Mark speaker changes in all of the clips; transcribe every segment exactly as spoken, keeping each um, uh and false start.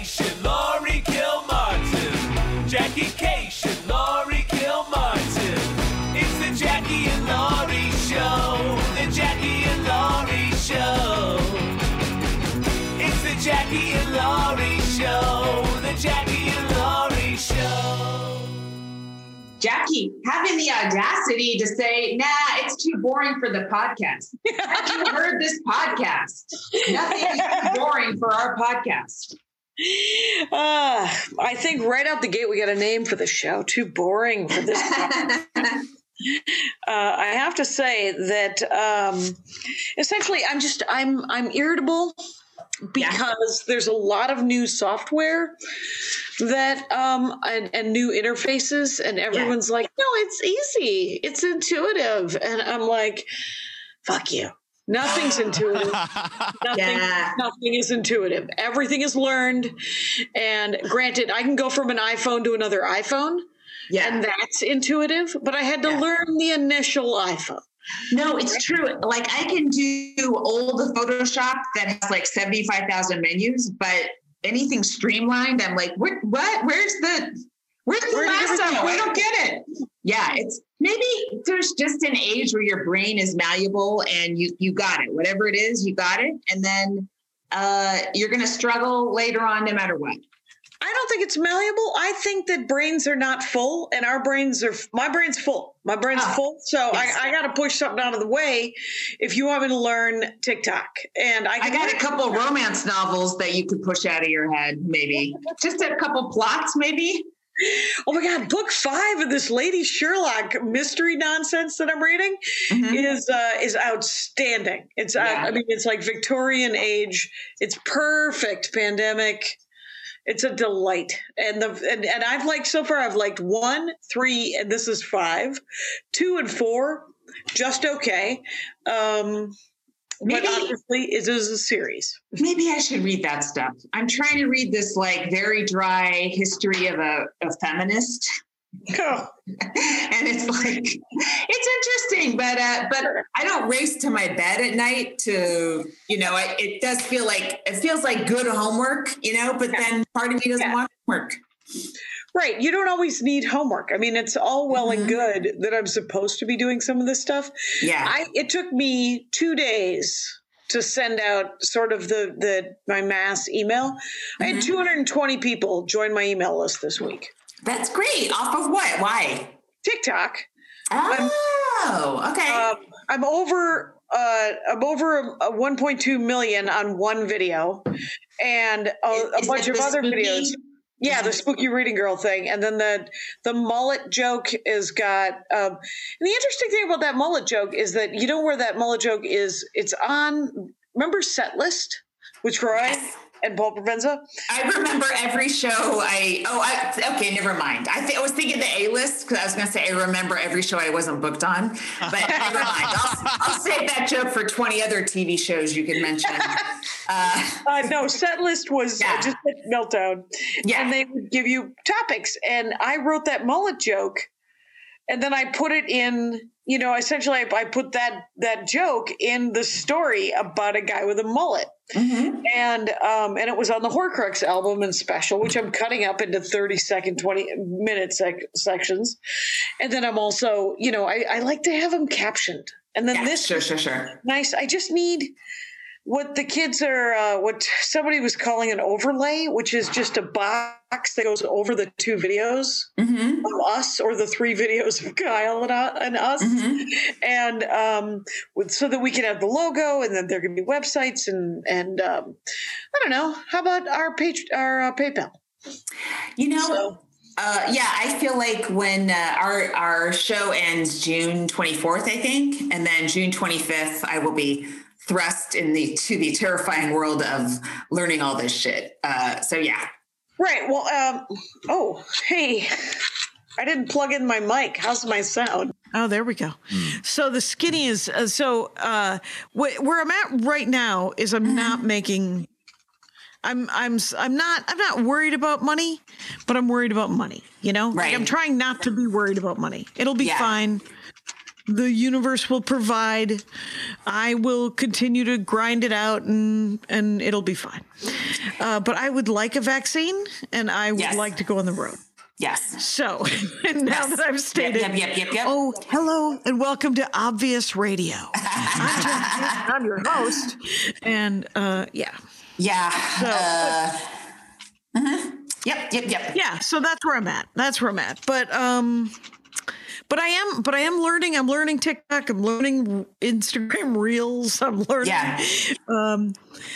Speaker 1: Cation, Laurie Kilmartin. Jackie Cation, Laurie Kilmartin. It's the Jackie and Laurie Show. The Jackie and Laurie Show. It's the Jackie and Laurie Show. The Jackie and Laurie Show.
Speaker 2: Jackie, having the audacity to say, nah, it's too boring for the podcast. Have you heard this podcast? Nothing is too boring for our podcast.
Speaker 3: Uh, I think right out the gate, we got a name for the show. Too boring for this podcast. Uh, I have to say that um, essentially I'm just, I'm, I'm irritable because yeah. there's a lot of new software that um and, and new interfaces, and everyone's yeah. like, no, it's easy, it's intuitive, and I'm like, fuck you. Nothing's intuitive. Nothing, yeah. nothing is intuitive. Everything is learned. And granted, I can go from an iPhone to another iPhone, yeah, and that's intuitive, but I had to yeah. learn the initial iPhone.
Speaker 2: No, it's true. Like, I can do old Photoshop that has like seventy-five thousand menus, but anything streamlined, I'm like, what? What? Where's the, where's the Where last time? I don't get it. Yeah, it's maybe there's just an age where your brain is malleable and you, you got it. Whatever it is, you got it. And then uh, you're going to struggle later on no matter what.
Speaker 3: I don't think it's malleable. I think that brains are not full, and our brains are, my brain's full. My brain's oh, full. So yes. I, I got to push something out of the way if you want me to learn TikTok. And I,
Speaker 2: I got a couple of romance novels that you could push out of your head, maybe. Just a couple plots, maybe.
Speaker 3: Oh my God, book five of this Lady Sherlock mystery nonsense that I'm reading mm-hmm. is uh, is outstanding. It's yeah. uh, I mean, it's like Victorian age. It's perfect pandemic. It's a delight. And the and, and I've liked so far, I've liked one, three, and this is five. Two and four, just okay. Um, maybe, but obviously it is a series.
Speaker 2: Maybe I should read that stuff. I'm trying to read this like very dry history of a, a feminist. Oh. And it's like, it's interesting, but uh, but I don't race to my bed at night to, you know, I, it does feel like, it feels like good homework, you know, but yeah. then part of me doesn't yeah. want homework.
Speaker 3: Right. You don't always need homework. I mean, it's all well mm-hmm. and good that I'm supposed to be doing some of this stuff.
Speaker 2: Yeah.
Speaker 3: I, it took me two days to send out sort of the, the my mass email. Mm-hmm. I had two hundred twenty people join my email list this week.
Speaker 2: That's great. Off of what? Why?
Speaker 3: TikTok.
Speaker 2: Oh,
Speaker 3: I'm,
Speaker 2: okay.
Speaker 3: Um, I'm over. Uh, I'm over a one point two million on one video, and a, a bunch of other spooky? videos. Yeah, the spooky reading girl thing, and then the the mullet joke is got. Um, and the interesting thing about that mullet joke is that you know where that mullet joke is. It's on. Remember Setlist with Troy? Yes. And Paul Provenza?
Speaker 2: I remember every show I, oh, I, okay, never mind. I, th- I was thinking the A-list because I was going to say I remember every show I wasn't booked on, but never mind. I'll, I'll save that joke for twenty other T V shows you can mention.
Speaker 3: Uh, uh, no, Setlist was yeah. just a Meltdown.
Speaker 2: Yeah.
Speaker 3: And they would give you topics. And I wrote that mullet joke, and then I put it in, you know, essentially I, I put that that joke in the story about a guy with a mullet. Mm-hmm. And um, and it was on the Horcrux album and special, which I'm cutting up into thirty second, twenty minute sec- sections. And then I'm also, you know, I, I like to have them captioned. And then
Speaker 2: yeah,
Speaker 3: this
Speaker 2: sure, sure, sure.
Speaker 3: Nice. I just need what the kids are, uh, what somebody was calling an overlay, which is just a box that goes over the two videos mm-hmm. of us or the three videos of Kyle and, uh, and us. Mm-hmm. And um, with, so that we can have the logo, and then there can be websites and, and um, I don't know, how about our page, our uh, PayPal?
Speaker 2: You know, so, Uh, yeah, I feel like when uh, our our show ends June twenty-fourth, I think, and then June twenty-fifth, I will be thrust in the to the terrifying world of learning all this shit. Uh, so yeah.
Speaker 3: Right. Well, um, oh, hey, I didn't plug in my mic. How's my sound?
Speaker 4: Oh, there we go. Mm. So the skinny is, uh, so uh, wh- where I'm at right now is I'm mm-hmm. not making, I'm, I'm, I'm not, I'm not worried about money, but I'm worried about money, you know?
Speaker 2: Right.
Speaker 4: Like I'm trying not to be worried about money. It'll be yeah. fine. the universe will provide. I will continue to grind it out, and and it'll be fine. Uh, but I would like a vaccine, and I would
Speaker 5: Yes.
Speaker 4: like to go on the road.
Speaker 5: Yes.
Speaker 4: So, and now
Speaker 5: Yes.
Speaker 4: that I've stated,
Speaker 5: Yep, yep, yep, yep, yep.
Speaker 4: oh, hello, and welcome to Obvious Radio. I'm, Jen- I'm your host, and uh, yeah,
Speaker 5: Yeah.
Speaker 4: So-
Speaker 5: uh, mhm. Yep, yep, yep.
Speaker 4: yeah. So that's where I'm at. That's where I'm at. But um, but I am, but I am learning. I'm learning TikTok. I'm learning Instagram Reels. I'm learning.
Speaker 5: Yeah.
Speaker 4: Um,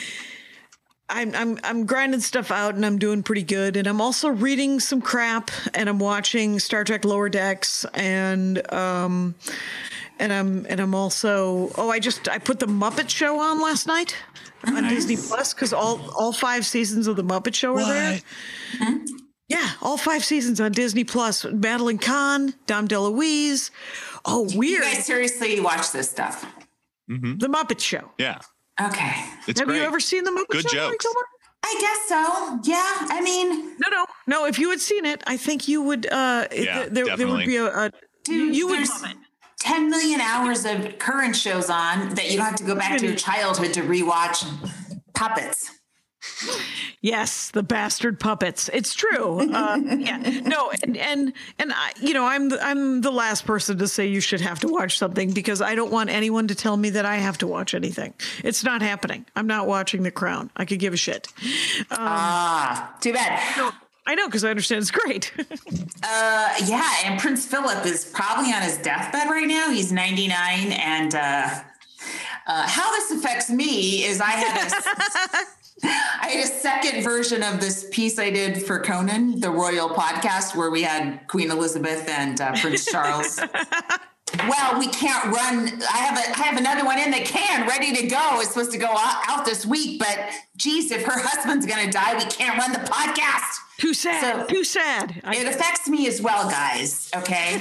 Speaker 4: I'm I'm I'm grinding stuff out, and I'm doing pretty good. And I'm also reading some crap, and I'm watching Star Trek Lower Decks, and um, and I'm and I'm also oh I just I put the Muppet Show on last night on
Speaker 6: Nice.
Speaker 4: Disney Plus because all all five seasons of the Muppet Show are there. Yeah, all five seasons on Disney Plus. Madeline Kahn, Dom DeLuise. Oh,
Speaker 5: You
Speaker 4: weird.
Speaker 5: guys seriously watch this stuff?
Speaker 4: The Muppet Show.
Speaker 6: Yeah.
Speaker 5: Okay.
Speaker 6: It's
Speaker 4: Have
Speaker 6: great.
Speaker 4: you ever seen the Muppet
Speaker 6: Good
Speaker 4: Show? Lori
Speaker 6: jokes.
Speaker 4: Kilmer?
Speaker 5: I guess so. Yeah. I mean,
Speaker 4: No, no, no. If you had seen it, I think you would. Uh,
Speaker 6: Yeah,
Speaker 4: th- there, there
Speaker 6: definitely.
Speaker 4: would be a. a
Speaker 5: dude,
Speaker 4: you would
Speaker 5: there's
Speaker 4: love it.
Speaker 5: ten million hours of current shows on that you don't have to go back to your childhood to rewatch puppets.
Speaker 4: Yes, the bastard puppets. It's true. Uh, yeah. No, and and and I, you know, I'm the, I'm the last person to say you should have to watch something because I don't want anyone to tell me that I have to watch anything. It's not happening. I'm not watching The Crown. I could give a shit.
Speaker 5: Ah, too bad.
Speaker 4: I know because I understand it's great.
Speaker 5: Uh, yeah, and Prince Philip is probably on his deathbed right now. He's ninety-nine, and uh, uh, how this affects me is I had a I had a second version of this piece I did for Conan, the Royal podcast, where we had Queen Elizabeth and uh, Prince Charles. Well, we can't run. I have a I have another one in the can, ready to go. It's supposed to go out, out this week, but geez, if her husband's going to die, we can't run the podcast.
Speaker 4: Too sad.
Speaker 5: So-
Speaker 4: too sad. I,
Speaker 5: It affects me as well, guys. Okay.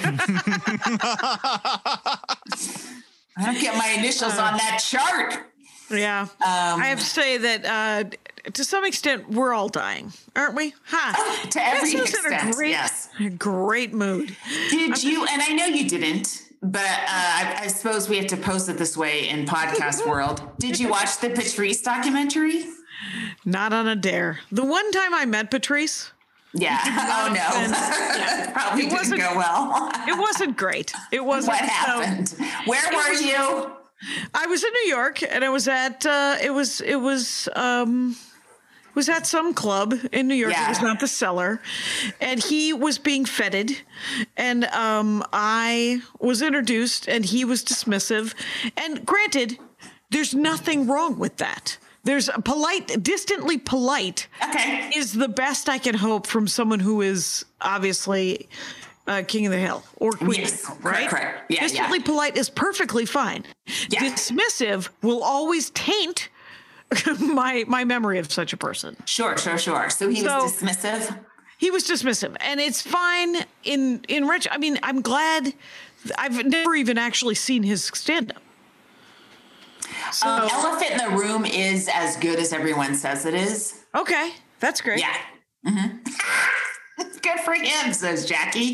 Speaker 5: I don't get my initials on that chart.
Speaker 4: yeah.
Speaker 5: Um,
Speaker 4: I have to say that uh, to some extent we're all dying, aren't we? Huh?
Speaker 5: To every
Speaker 4: This is in a
Speaker 5: extent,
Speaker 4: great,
Speaker 5: yes.
Speaker 4: great mood.
Speaker 5: Did you? And I know you didn't, but uh, I, I suppose we have to pose it this way in podcast world. Did you watch the Patrice documentary?
Speaker 4: Not on a dare. The one time I met Patrice,
Speaker 5: Yeah. Oh no.
Speaker 4: And-
Speaker 5: Probably
Speaker 4: It
Speaker 5: didn't
Speaker 4: wasn't-
Speaker 5: go well.
Speaker 4: it wasn't great. It wasn't.
Speaker 5: What
Speaker 4: so-
Speaker 5: happened? Where were you?
Speaker 4: I was in New York, and I was at. Uh, it was. It was. Um, it was at some club in New York.
Speaker 5: Yeah.
Speaker 4: It was not the Cellar, and he was being feted, and um, I was introduced, and he was dismissive. And granted, there's nothing wrong with that. There's a polite, distantly polite.
Speaker 5: Okay.
Speaker 4: Is the best I can hope from someone who is obviously uh, king of the hill or queen
Speaker 5: Yes,
Speaker 4: of the hill,
Speaker 5: correct,
Speaker 4: right?
Speaker 5: correct. Yeah,
Speaker 4: Distantly
Speaker 5: yeah.
Speaker 4: polite is perfectly fine.
Speaker 5: Yeah.
Speaker 4: Dismissive will always taint my my memory of such a person.
Speaker 5: Sure, sure, sure. So he
Speaker 4: So-
Speaker 5: was dismissive.
Speaker 4: He was dismissive, and it's fine in in retro. I mean, I'm glad. I've never even actually seen his stand up. So
Speaker 5: Um, Elephant in the Room is as good as everyone says it is.
Speaker 4: okay, that's great.
Speaker 5: Yeah. hmm Good for him, says Jackie.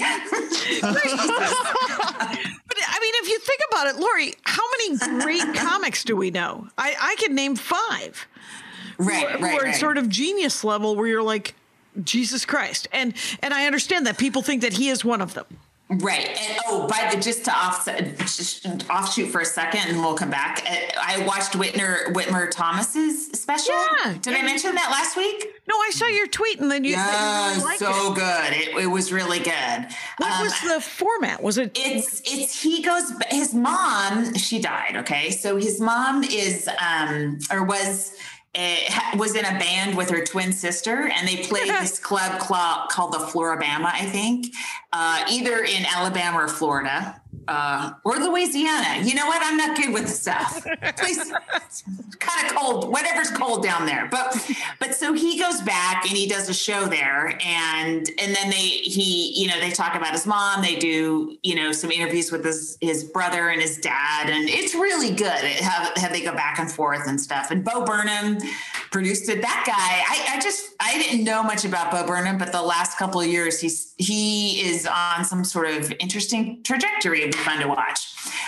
Speaker 4: But I mean, if you think about it, Lori, how many great comics do we know? I, I can name five
Speaker 5: right,
Speaker 4: who
Speaker 5: right,
Speaker 4: are
Speaker 5: right.
Speaker 4: sort of genius level where you're like, Jesus Christ. And and I understand that people think that he is one of them.
Speaker 5: Right. And oh, by the just to offset, just offshoot for a second, and we'll come back. I I watched Whitner Whitmer Thomas's special.
Speaker 4: Yeah.
Speaker 5: Did I mention that last week?
Speaker 4: No, I saw your tweet and then you,
Speaker 5: Yeah,
Speaker 4: you really liked
Speaker 5: so
Speaker 4: it.
Speaker 5: good. It, it was really good.
Speaker 4: What
Speaker 5: Um,
Speaker 4: was the format? Was it
Speaker 5: It's it's he goes his mom, she died, okay? So his mom is um or was uh, was in a band with her twin sister, and they played this club cl- called the Floribama, I think, uh, either in Alabama or Florida. Uh, or Louisiana. You know what? I'm not good with the South. Please, it's kind of cold. Whatever's cold down there. But but so he goes back and he does a show there, and and then they he you know they talk about his mom. They do you know some interviews with his his brother and his dad, and it's really good. It, how how they go back and forth and stuff. And Bo Burnham produced it. That guy, I, I just I didn't know much about Bo Burnham, but the last couple of years he's he is on some sort of interesting trajectory. It'd be fun to watch.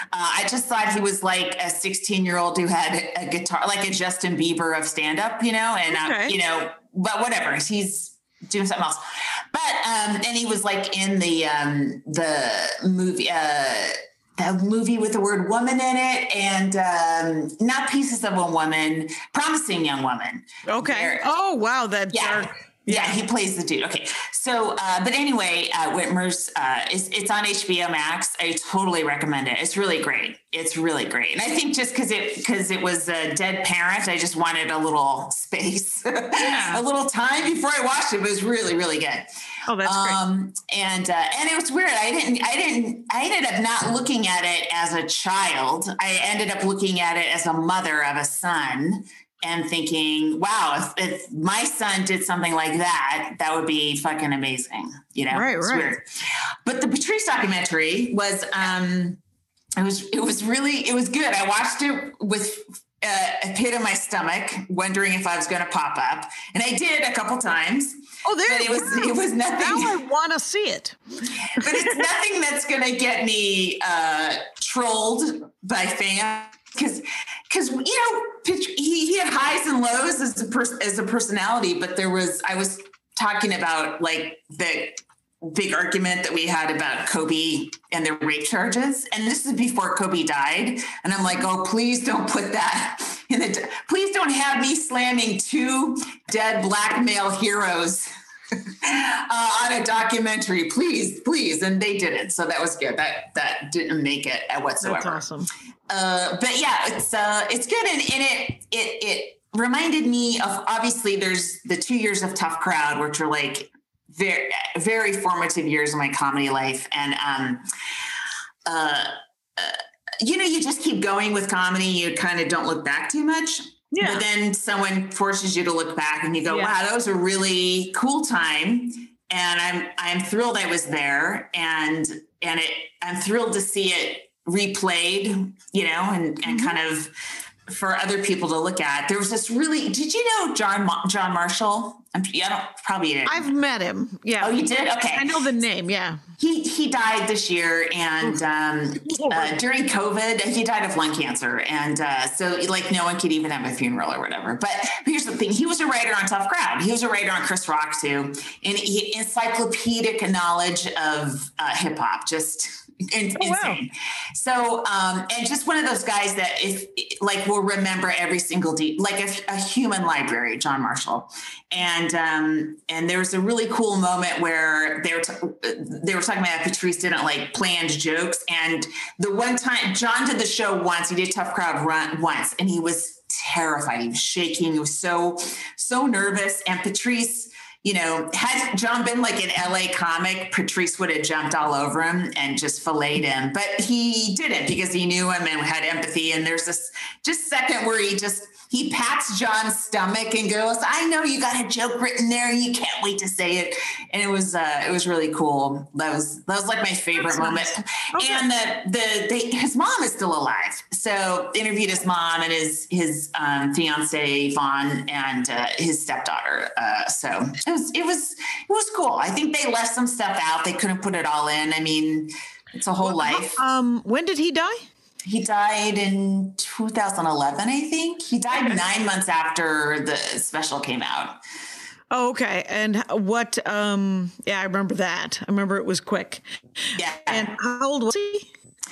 Speaker 5: I just thought he was like a sixteen year old who had a guitar, like a Justin Bieber of stand up, you know, and,
Speaker 4: Okay.
Speaker 5: uh, you know, but whatever, he's doing something else. But, um, and he was like in the, um, the movie, uh, the movie with the word woman in it, and um, not Pieces of a Woman, Promising Young Woman.
Speaker 4: Okay.
Speaker 5: Where-
Speaker 4: Oh, wow. That
Speaker 5: yeah.
Speaker 4: dark.
Speaker 5: Yeah, he plays the dude. Okay. So, uh, but anyway, uh, Whitmer's, uh, is, it's on H B O Max. I totally recommend it. It's really great. It's really great. And I think just cause it, cause it was a dead parent, I just wanted a little space,
Speaker 4: Yeah.
Speaker 5: a little time before I watched it. It was really, really good.
Speaker 4: Oh, that's great.
Speaker 5: Um, and, uh, and it was weird. I didn't, I didn't, I ended up not looking at it as a child. I ended up looking at it as a mother of a son and thinking, wow, if, if my son did something like that, that would be fucking amazing. You know,
Speaker 4: Right,
Speaker 5: it's
Speaker 4: right.
Speaker 5: weird. But the Patrice documentary was, um, it was, it was really, it was good. I watched it with uh, a pit in my stomach, wondering if I was going to pop up. And I did a couple times.
Speaker 4: Oh, there
Speaker 5: But it was,
Speaker 4: wow.
Speaker 5: it was nothing.
Speaker 4: Now I want to see it.
Speaker 5: But it's nothing that's going to get me uh, trolled by fans. Because, because you know, he, he had highs and lows as a pers- as a personality, but there was I was talking about like the big argument that we had about Kobe and the rape charges, and this is before Kobe died, and I'm like, oh, please don't put that in the, please don't have me slamming two dead black male heroes uh, on a documentary, please, please, and they didn't, so that was good. That that didn't make it whatsoever.
Speaker 4: That's awesome.
Speaker 5: Uh, but yeah, it's uh, it's good, and, and it it it reminded me of, obviously there's the two years of Tough Crowd, which are like very very formative years of my comedy life, and um, uh, uh, you know, you just keep going with comedy, you kind of don't look back too much.
Speaker 4: Yeah.
Speaker 5: But then someone forces you to look back, and you go,
Speaker 4: Yeah.
Speaker 5: "Wow, that was a really cool time," and I'm I'm thrilled I was there, and and it I'm thrilled to see it replayed, you know, and, and
Speaker 4: Mm-hmm.
Speaker 5: kind of for other people to look at. There was this really, did you know John John Marshall? I'm, I don't probably didn't.
Speaker 4: I've met him. Yeah.
Speaker 5: Oh, you did? Okay.
Speaker 4: I know the name. Yeah.
Speaker 5: He he died this year, and um, uh, during COVID, he died of lung cancer, and uh, so like no one could even have a funeral or whatever. But here's the thing: he was a writer on Tough Crowd. He was a writer on Chris Rock too, and he, encyclopedic knowledge of uh, hip hop, just in,
Speaker 4: Oh, wow.
Speaker 5: insane. So, um, and just one of those guys that if like will remember every single de- like a, a human library, John Marshall. And um, and there was a really cool moment where they were t- they were talking about how Patrice didn't like planned jokes. And the one time John did the show once, he did Tough Crowd run once, and he was terrified. He was shaking. He was so so nervous. And Patrice, you know, had John been like an L A comic, Patrice would have jumped all over him and just filleted him. But he didn't, because he knew him and had empathy. And there's this just second where he just, he pats John's stomach and goes, I know you got a joke written there. You can't wait to say it. And it was, uh, it was really cool. That was, that was like my favorite
Speaker 4: That's
Speaker 5: moment.
Speaker 4: nice. Okay.
Speaker 5: And the, the, they, his mom is still alive. So interviewed his mom and his, his, um, fiance Vaughn, and, uh, his stepdaughter. Uh, so it was, it was, it was cool. I think they left some stuff out. They couldn't put it all in. I mean, it's a whole life.
Speaker 4: Um, when did he die?
Speaker 5: He died in two thousand eleven, I think. He died nine months after the special came out.
Speaker 4: Oh, okay. And what? Um, yeah, I remember that. I remember it was quick.
Speaker 5: Yeah.
Speaker 4: And how old was he?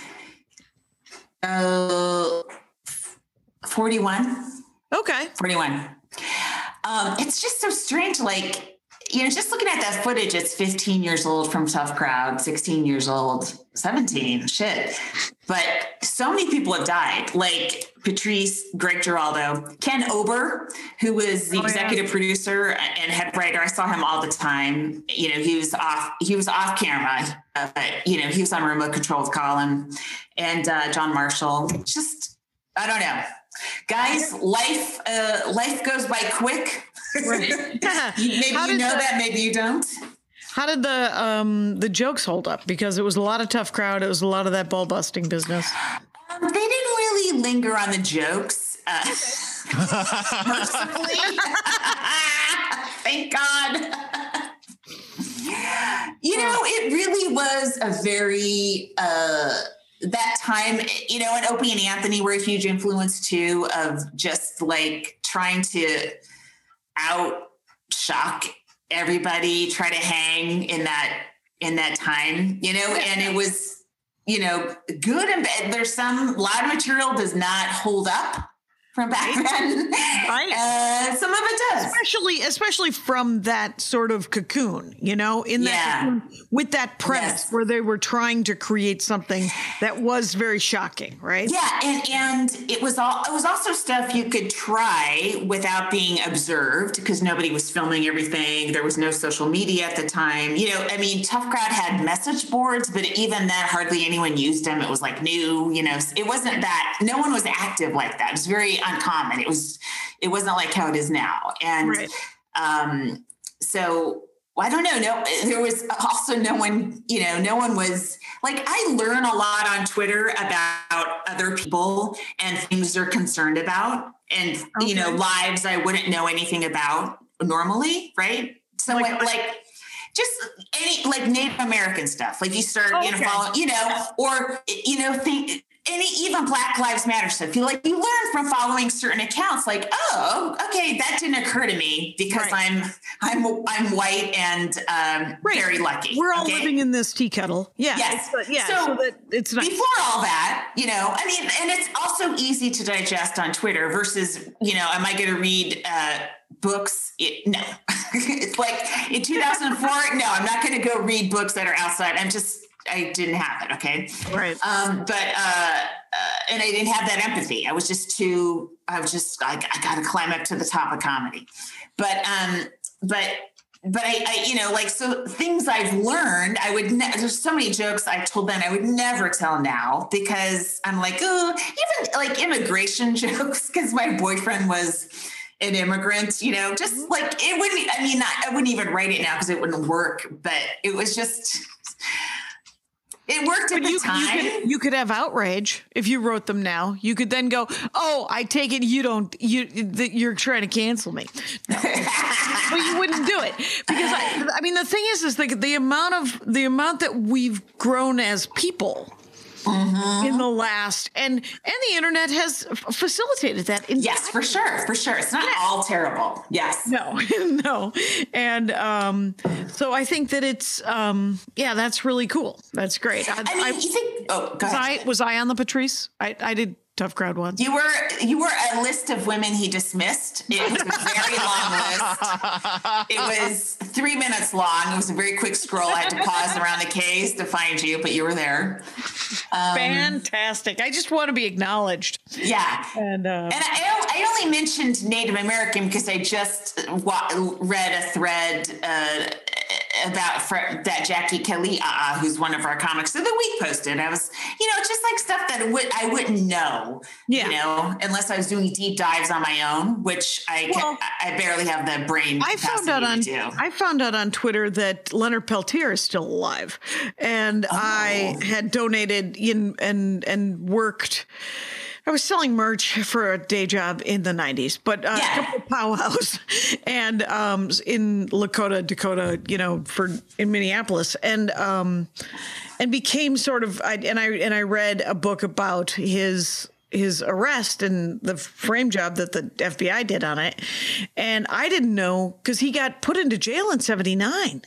Speaker 5: Uh, forty-one.
Speaker 4: Okay.
Speaker 5: forty-one. Um, it's just so strange. Like, you know, just looking at that footage, it's fifteen years old from Tough Crowd, sixteen years old, seventeen, shit. But so many people have died, like Patrice, Greg Giraldo, Ken Ober, who was the
Speaker 4: Oh, yeah.
Speaker 5: executive producer and head writer. I saw him all the time. You know, he was off, he was off camera, uh, but, you know, he was on remote control with Colin, and uh, John Marshall. Just, I don't know. Guys, life, uh, life goes by quick.
Speaker 4: Right.
Speaker 5: Maybe
Speaker 4: How
Speaker 5: you
Speaker 4: did
Speaker 5: know
Speaker 4: the-
Speaker 5: that, maybe you don't.
Speaker 4: How did the um the jokes hold up? Because it was a lot of Tough Crowd. It was a lot of that ball busting business.
Speaker 5: Um, they didn't really linger on the jokes. Uh, personally. Thank God. You know, it really was a very, uh, that time time, you know, and Opie and Anthony were a huge influence too, of just like trying to out shock everybody, try to hang in that, in that time, you know, and it was, you know, good and bad. There's some, a lot of material does not hold up from back then.
Speaker 4: Right.
Speaker 5: Uh, some of it does.
Speaker 4: Especially, especially from that sort of cocoon, you know, in that
Speaker 5: Yeah.
Speaker 4: cocoon, with that premise
Speaker 5: Yes.
Speaker 4: where they were trying to create something that was very shocking, right?
Speaker 5: Yeah, and and it was all it was also stuff you could try without being observed because nobody was filming everything. There was no social media at the time. You know, I mean, Tough Crowd had message boards, but even then, hardly anyone used them. It was like new. You know, it wasn't that. No one was active like that. It was very uncommon. It was. It wasn't like how it is now. And
Speaker 4: Right.
Speaker 5: um, so. Well, I don't know. No, there was also no one, you know, no one was like, I learn a lot on Twitter about other people and things they're concerned about and, okay. you know, lives I wouldn't know anything about normally. Right. So like, like, like just any, like Native American stuff, like you start, oh, you know, okay. following, you know, or, you know, think, any even Black Lives Matter stuff. You like you learn from following certain accounts. Like, oh, okay, that didn't occur to me because right. I'm I'm I'm white and um, right. very lucky.
Speaker 4: We're all
Speaker 5: okay?
Speaker 4: living in this tea kettle. Yeah,
Speaker 5: yes,
Speaker 4: it's, uh, yeah.
Speaker 5: So,
Speaker 4: so that it's nice.
Speaker 5: Before all that, you know, I mean, and it's also easy to digest on Twitter versus, you know, am I going to read uh, books? It, no, it's like in two thousand four. No, I'm not going to go read books that are outside. I'm just. I didn't have it. Okay.
Speaker 4: Right.
Speaker 5: Um, but, uh, uh, and I didn't have that empathy. I was just too, I was just, I, I got to climb up to the top of comedy, but, um, but, but I, I, you know, like, so things I've learned, I would, ne- there's so many jokes I told then I would never tell now because I'm like, oh, even like immigration jokes. Cause my boyfriend was an immigrant, you know, just like it wouldn't, I mean, not, I wouldn't even write it now cause it wouldn't work, but it was just, it worked at
Speaker 4: but
Speaker 5: the
Speaker 4: you,
Speaker 5: time.
Speaker 4: You could, you could have outrage if you wrote them now. You could then go, "Oh, I take it you don't. You that you're trying to cancel me." No. But you wouldn't do it because I, I mean the thing is, is the the amount of the amount that we've grown as people. Mm-hmm. In the last and and the internet has f- facilitated that. Entirely.
Speaker 5: Yes, for sure, for sure. It's not yeah. all terrible. Yes,
Speaker 4: no, no, and um, so I think that it's um, yeah, that's really cool. That's great. I,
Speaker 5: I mean,
Speaker 4: I,
Speaker 5: you think? Oh, go
Speaker 4: was
Speaker 5: ahead.
Speaker 4: I was I on the Patrice? I I did. Tough Crowd once.
Speaker 5: You were you were a list of women he dismissed. It was a very long list. It was three minutes long. It was a very quick scroll. I had to pause around the case to find you, but you were there.
Speaker 4: Um, Fantastic. I just want to be acknowledged.
Speaker 5: Yeah.
Speaker 4: And uh,
Speaker 5: and I, I only mentioned Native American because I just wa- read a thread uh, about for, that Jackie Kelly, uh, who's one of our comics of the week, posted. I was, you know, just like stuff that would I wouldn't know, yeah. you know, unless I was doing deep dives on my own, which I well, I barely have the brain.
Speaker 4: I found out on
Speaker 5: do.
Speaker 4: I found out on Twitter that Leonard Peltier is still alive, and oh. I had donated in and and worked. I was selling merch for a day job in the nineties, but uh, yeah. a couple of powwows and um, in Lakota, Dakota, you know, for in Minneapolis, and um, and became sort of. I, and I and I read a book about his his arrest and the frame job that the F B I did on it, and I didn't know because he got put into jail in seventy-nine.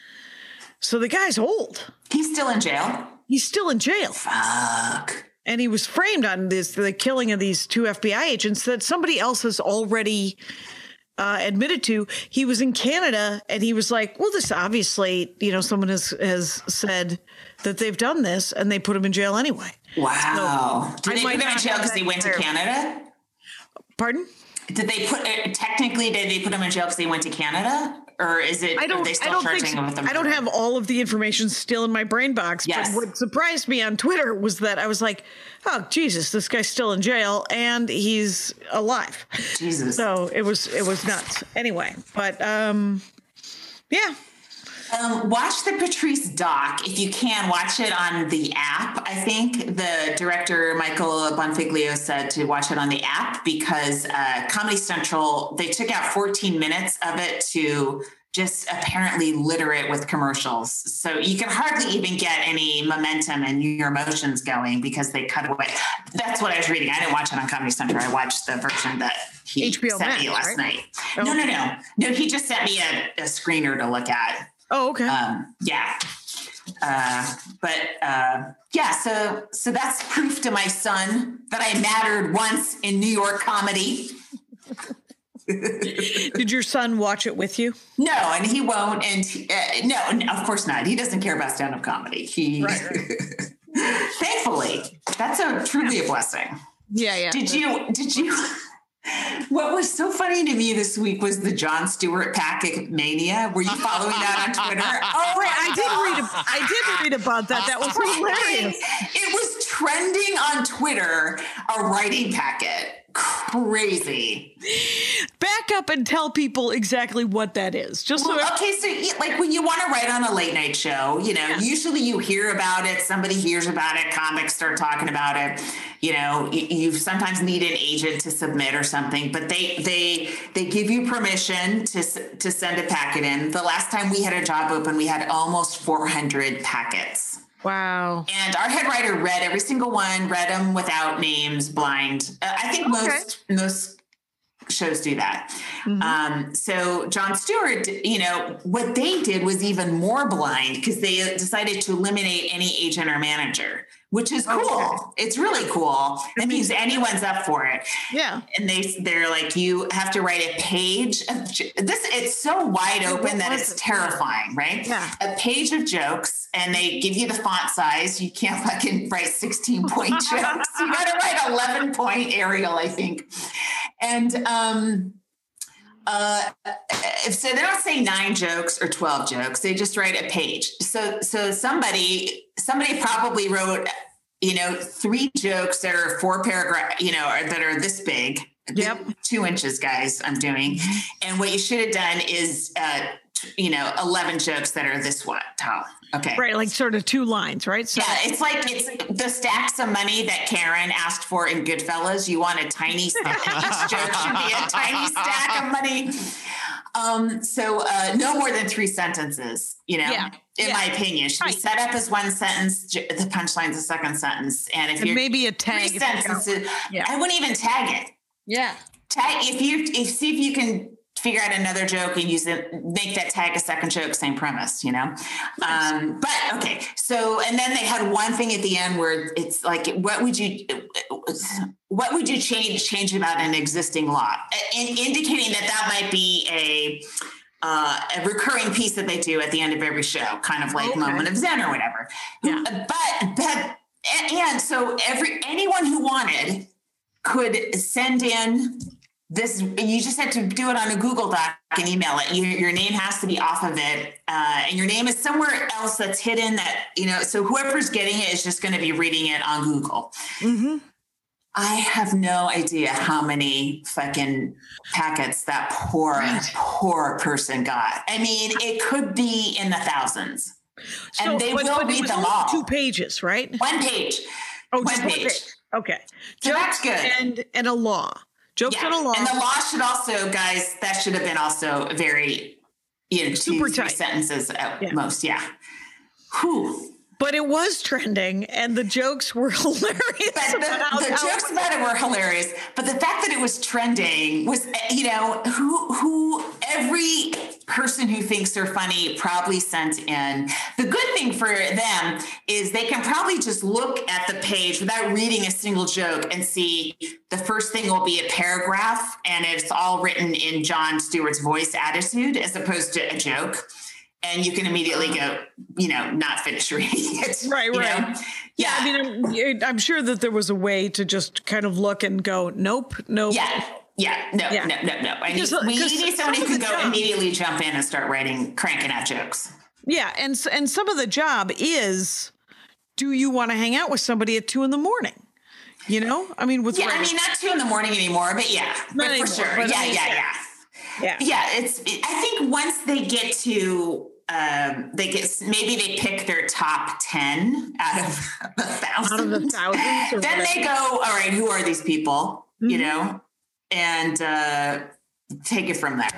Speaker 4: So the guy's old.
Speaker 5: He's still in jail.
Speaker 4: He's still in jail.
Speaker 5: Fuck.
Speaker 4: And he was framed on this, the killing of these two F B I agents that somebody else has already uh, admitted to. He was in Canada and he was like, well, this obviously, you know, someone has, has said that they've done this and they put him in jail anyway.
Speaker 5: Wow.
Speaker 4: So
Speaker 5: did they put him in jail because he went to Canada?
Speaker 4: Pardon?
Speaker 5: Did they put, uh, technically, did they put him in jail because he went to Canada? Or is it,
Speaker 4: I don't,
Speaker 5: are they still
Speaker 4: I don't
Speaker 5: charging
Speaker 4: think so.
Speaker 5: him with the
Speaker 4: I don't have all of the information still in my brain box.
Speaker 5: Yes.
Speaker 4: But what surprised me on Twitter was that I was like, oh, Jesus, this guy's still in jail and he's alive.
Speaker 5: Jesus.
Speaker 4: So it was, it was nuts. Anyway, but um, yeah.
Speaker 5: Um, watch the Patrice doc. If you can, watch it on the app. I think the director, Michael Bonfiglio, said to watch it on the app because uh, Comedy Central, they took out fourteen minutes of it to just apparently litter it with commercials. So you can hardly even get any momentum and your emotions going because they cut away. That's what I was reading. I didn't watch it on Comedy Central. I watched the version that he
Speaker 4: H B O
Speaker 5: sent
Speaker 4: Max,
Speaker 5: me last
Speaker 4: right?
Speaker 5: night.
Speaker 4: Oh.
Speaker 5: No, no, no. No, he just sent me a, a screener to look at.
Speaker 4: Oh, okay.
Speaker 5: Um, yeah. Uh, but uh, yeah, so so that's proof to my son that I mattered once in New York comedy.
Speaker 4: Did your son watch it with you?
Speaker 5: No, and he won't. And uh, no, of course not. He doesn't care about stand-up comedy. He,
Speaker 4: Right, right.
Speaker 5: thankfully, that's a truly a blessing.
Speaker 4: Yeah, yeah.
Speaker 5: Did you? Did you? What was so funny to me this week was the Jon Stewart packet mania. Were you following that on Twitter?
Speaker 4: Oh, wait, I did read. A, I did read about that. That was hilarious.
Speaker 5: It was trending on Twitter. A writing packet. Crazy.
Speaker 4: Back up and tell people exactly what that is. Just so.
Speaker 5: Well, okay, so yeah, like when you want to write on a late night show, you know,
Speaker 4: Yeah.
Speaker 5: usually you hear about it, somebody hears about it, comics start talking about it. You know, you, you sometimes need an agent to submit or something, but they they they give you permission to to send a packet in. The last time we had a job open, we had almost four hundred packets.
Speaker 4: Wow.
Speaker 5: And our head writer read every single one, read them without names, blind. Uh, I think
Speaker 4: Okay.
Speaker 5: most most shows do that.
Speaker 4: Mm-hmm.
Speaker 5: Um, so Jon Stewart, you know, what they did was even more blind because they decided to eliminate any agent or manager, which is cool.
Speaker 4: Okay.
Speaker 5: It's really cool. It means anyone's up for it.
Speaker 4: Yeah.
Speaker 5: And they they're like, you have to write a page of j- this. It's so wide open that
Speaker 4: was
Speaker 5: it's
Speaker 4: it?
Speaker 5: terrifying, right?
Speaker 4: Yeah.
Speaker 5: A page of jokes, and they give you the font size. You can't fucking write sixteen point jokes. You got to write eleven point Arial, I think. And um, uh, if so, they don't say nine jokes or twelve jokes. They just write a page. So so somebody somebody probably wrote, you know, three jokes that are four paragraph, you know, or that are this big.
Speaker 4: Yep.
Speaker 5: Two inches, guys, I'm doing. And what you should have done is, uh, t- you know, eleven jokes that are this what tall. Okay.
Speaker 4: Right, like sort of two lines, right? So,
Speaker 5: Yeah, it's like it's the stacks of money that Karen asked for in Goodfellas. You want a tiny stack. Each joke should be a tiny stack of money. Um, so uh, no more than three sentences, you know,
Speaker 4: Yeah.
Speaker 5: in
Speaker 4: Yeah.
Speaker 5: my opinion. Should be
Speaker 4: Right.
Speaker 5: set up as one sentence, j- the punchline's a second sentence. And if
Speaker 4: and
Speaker 5: you're
Speaker 4: maybe a
Speaker 5: three
Speaker 4: tag. if you got-
Speaker 5: sentences,
Speaker 4: Yeah.
Speaker 5: I wouldn't even tag it.
Speaker 4: Yeah.
Speaker 5: Tag if you if see if you can figure out another joke and use it, make that tag a second joke, same premise, you know?
Speaker 4: Nice.
Speaker 5: Um, but okay. So, and then they had one thing at the end where it's like, what would you, what would you change, change about an existing law? In, indicating that that might be a, uh, a recurring piece that they do at the end of every show, kind of like
Speaker 4: Okay.
Speaker 5: moment of Zen or whatever.
Speaker 4: Yeah.
Speaker 5: But that, and, and so every, anyone who wanted could send in this, you just had to do it on a Google Doc and email it. Your, your name has to be off of it. Uh, and your name is somewhere else that's hidden that, you know, so whoever's getting it is just going to be reading it on Google.
Speaker 4: Mm-hmm.
Speaker 5: I have no idea how many fucking packets that poor,
Speaker 4: Right.
Speaker 5: poor person got. I mean, it could be in the thousands.
Speaker 4: So,
Speaker 5: And they
Speaker 4: but,
Speaker 5: will
Speaker 4: but it
Speaker 5: read
Speaker 4: was
Speaker 5: them
Speaker 4: only
Speaker 5: all.
Speaker 4: two pages, right?
Speaker 5: One page.
Speaker 4: Oh,
Speaker 5: one
Speaker 4: just one
Speaker 5: page.
Speaker 4: page. Okay.
Speaker 5: So that's good.
Speaker 4: And and a law. Jokes
Speaker 5: Yeah.
Speaker 4: and a law.
Speaker 5: And the law should also, guys, that should have been also very, you know,
Speaker 4: Super
Speaker 5: two, three
Speaker 4: tight.
Speaker 5: sentences at
Speaker 4: Yeah.
Speaker 5: most. Yeah. Whew.
Speaker 4: But it was trending, and the jokes were hilarious.
Speaker 5: But the,
Speaker 4: about
Speaker 5: the
Speaker 4: how-
Speaker 5: jokes about it were hilarious. But the fact that it was trending was, you know, who, who, every person who thinks they're funny probably sent in. The good thing for them is they can probably just look at the page without reading a single joke and see the first thing will be a paragraph, and it's all written in Jon Stewart's voice attitude as opposed to a joke. And you can immediately go, you know, not finish reading it.
Speaker 4: Right,
Speaker 5: you
Speaker 4: right.
Speaker 5: know?
Speaker 4: Yeah, I mean, I'm, I'm sure that there was a way to just kind of look and go, nope, nope.
Speaker 5: Yeah. Yeah. No,
Speaker 4: Yeah.
Speaker 5: no, no, no. I need,
Speaker 4: Because-
Speaker 5: we
Speaker 4: because
Speaker 5: need
Speaker 4: some
Speaker 5: somebody
Speaker 4: of
Speaker 5: who can
Speaker 4: the
Speaker 5: go
Speaker 4: job-
Speaker 5: immediately jump in and start writing, cranking out jokes.
Speaker 4: Yeah, and s- and some of the job is, do you want to hang out with somebody at two in the morning? You know, I mean, with
Speaker 5: Yeah. I
Speaker 4: writing-
Speaker 5: mean, not two in the morning anymore, but yeah, but
Speaker 4: anymore,
Speaker 5: for sure.
Speaker 4: but I
Speaker 5: Yeah,
Speaker 4: mean,
Speaker 5: yeah,
Speaker 4: yeah.
Speaker 5: yeah.
Speaker 4: yeah,
Speaker 5: Yeah. It's, it, I think once they get to, um, they get, maybe they pick their top ten out of the thousand.
Speaker 4: out of the thousands. Or
Speaker 5: Then
Speaker 4: whatever.
Speaker 5: they go, all right, who are these people? You
Speaker 4: Mhm.
Speaker 5: know, and uh, take it from there.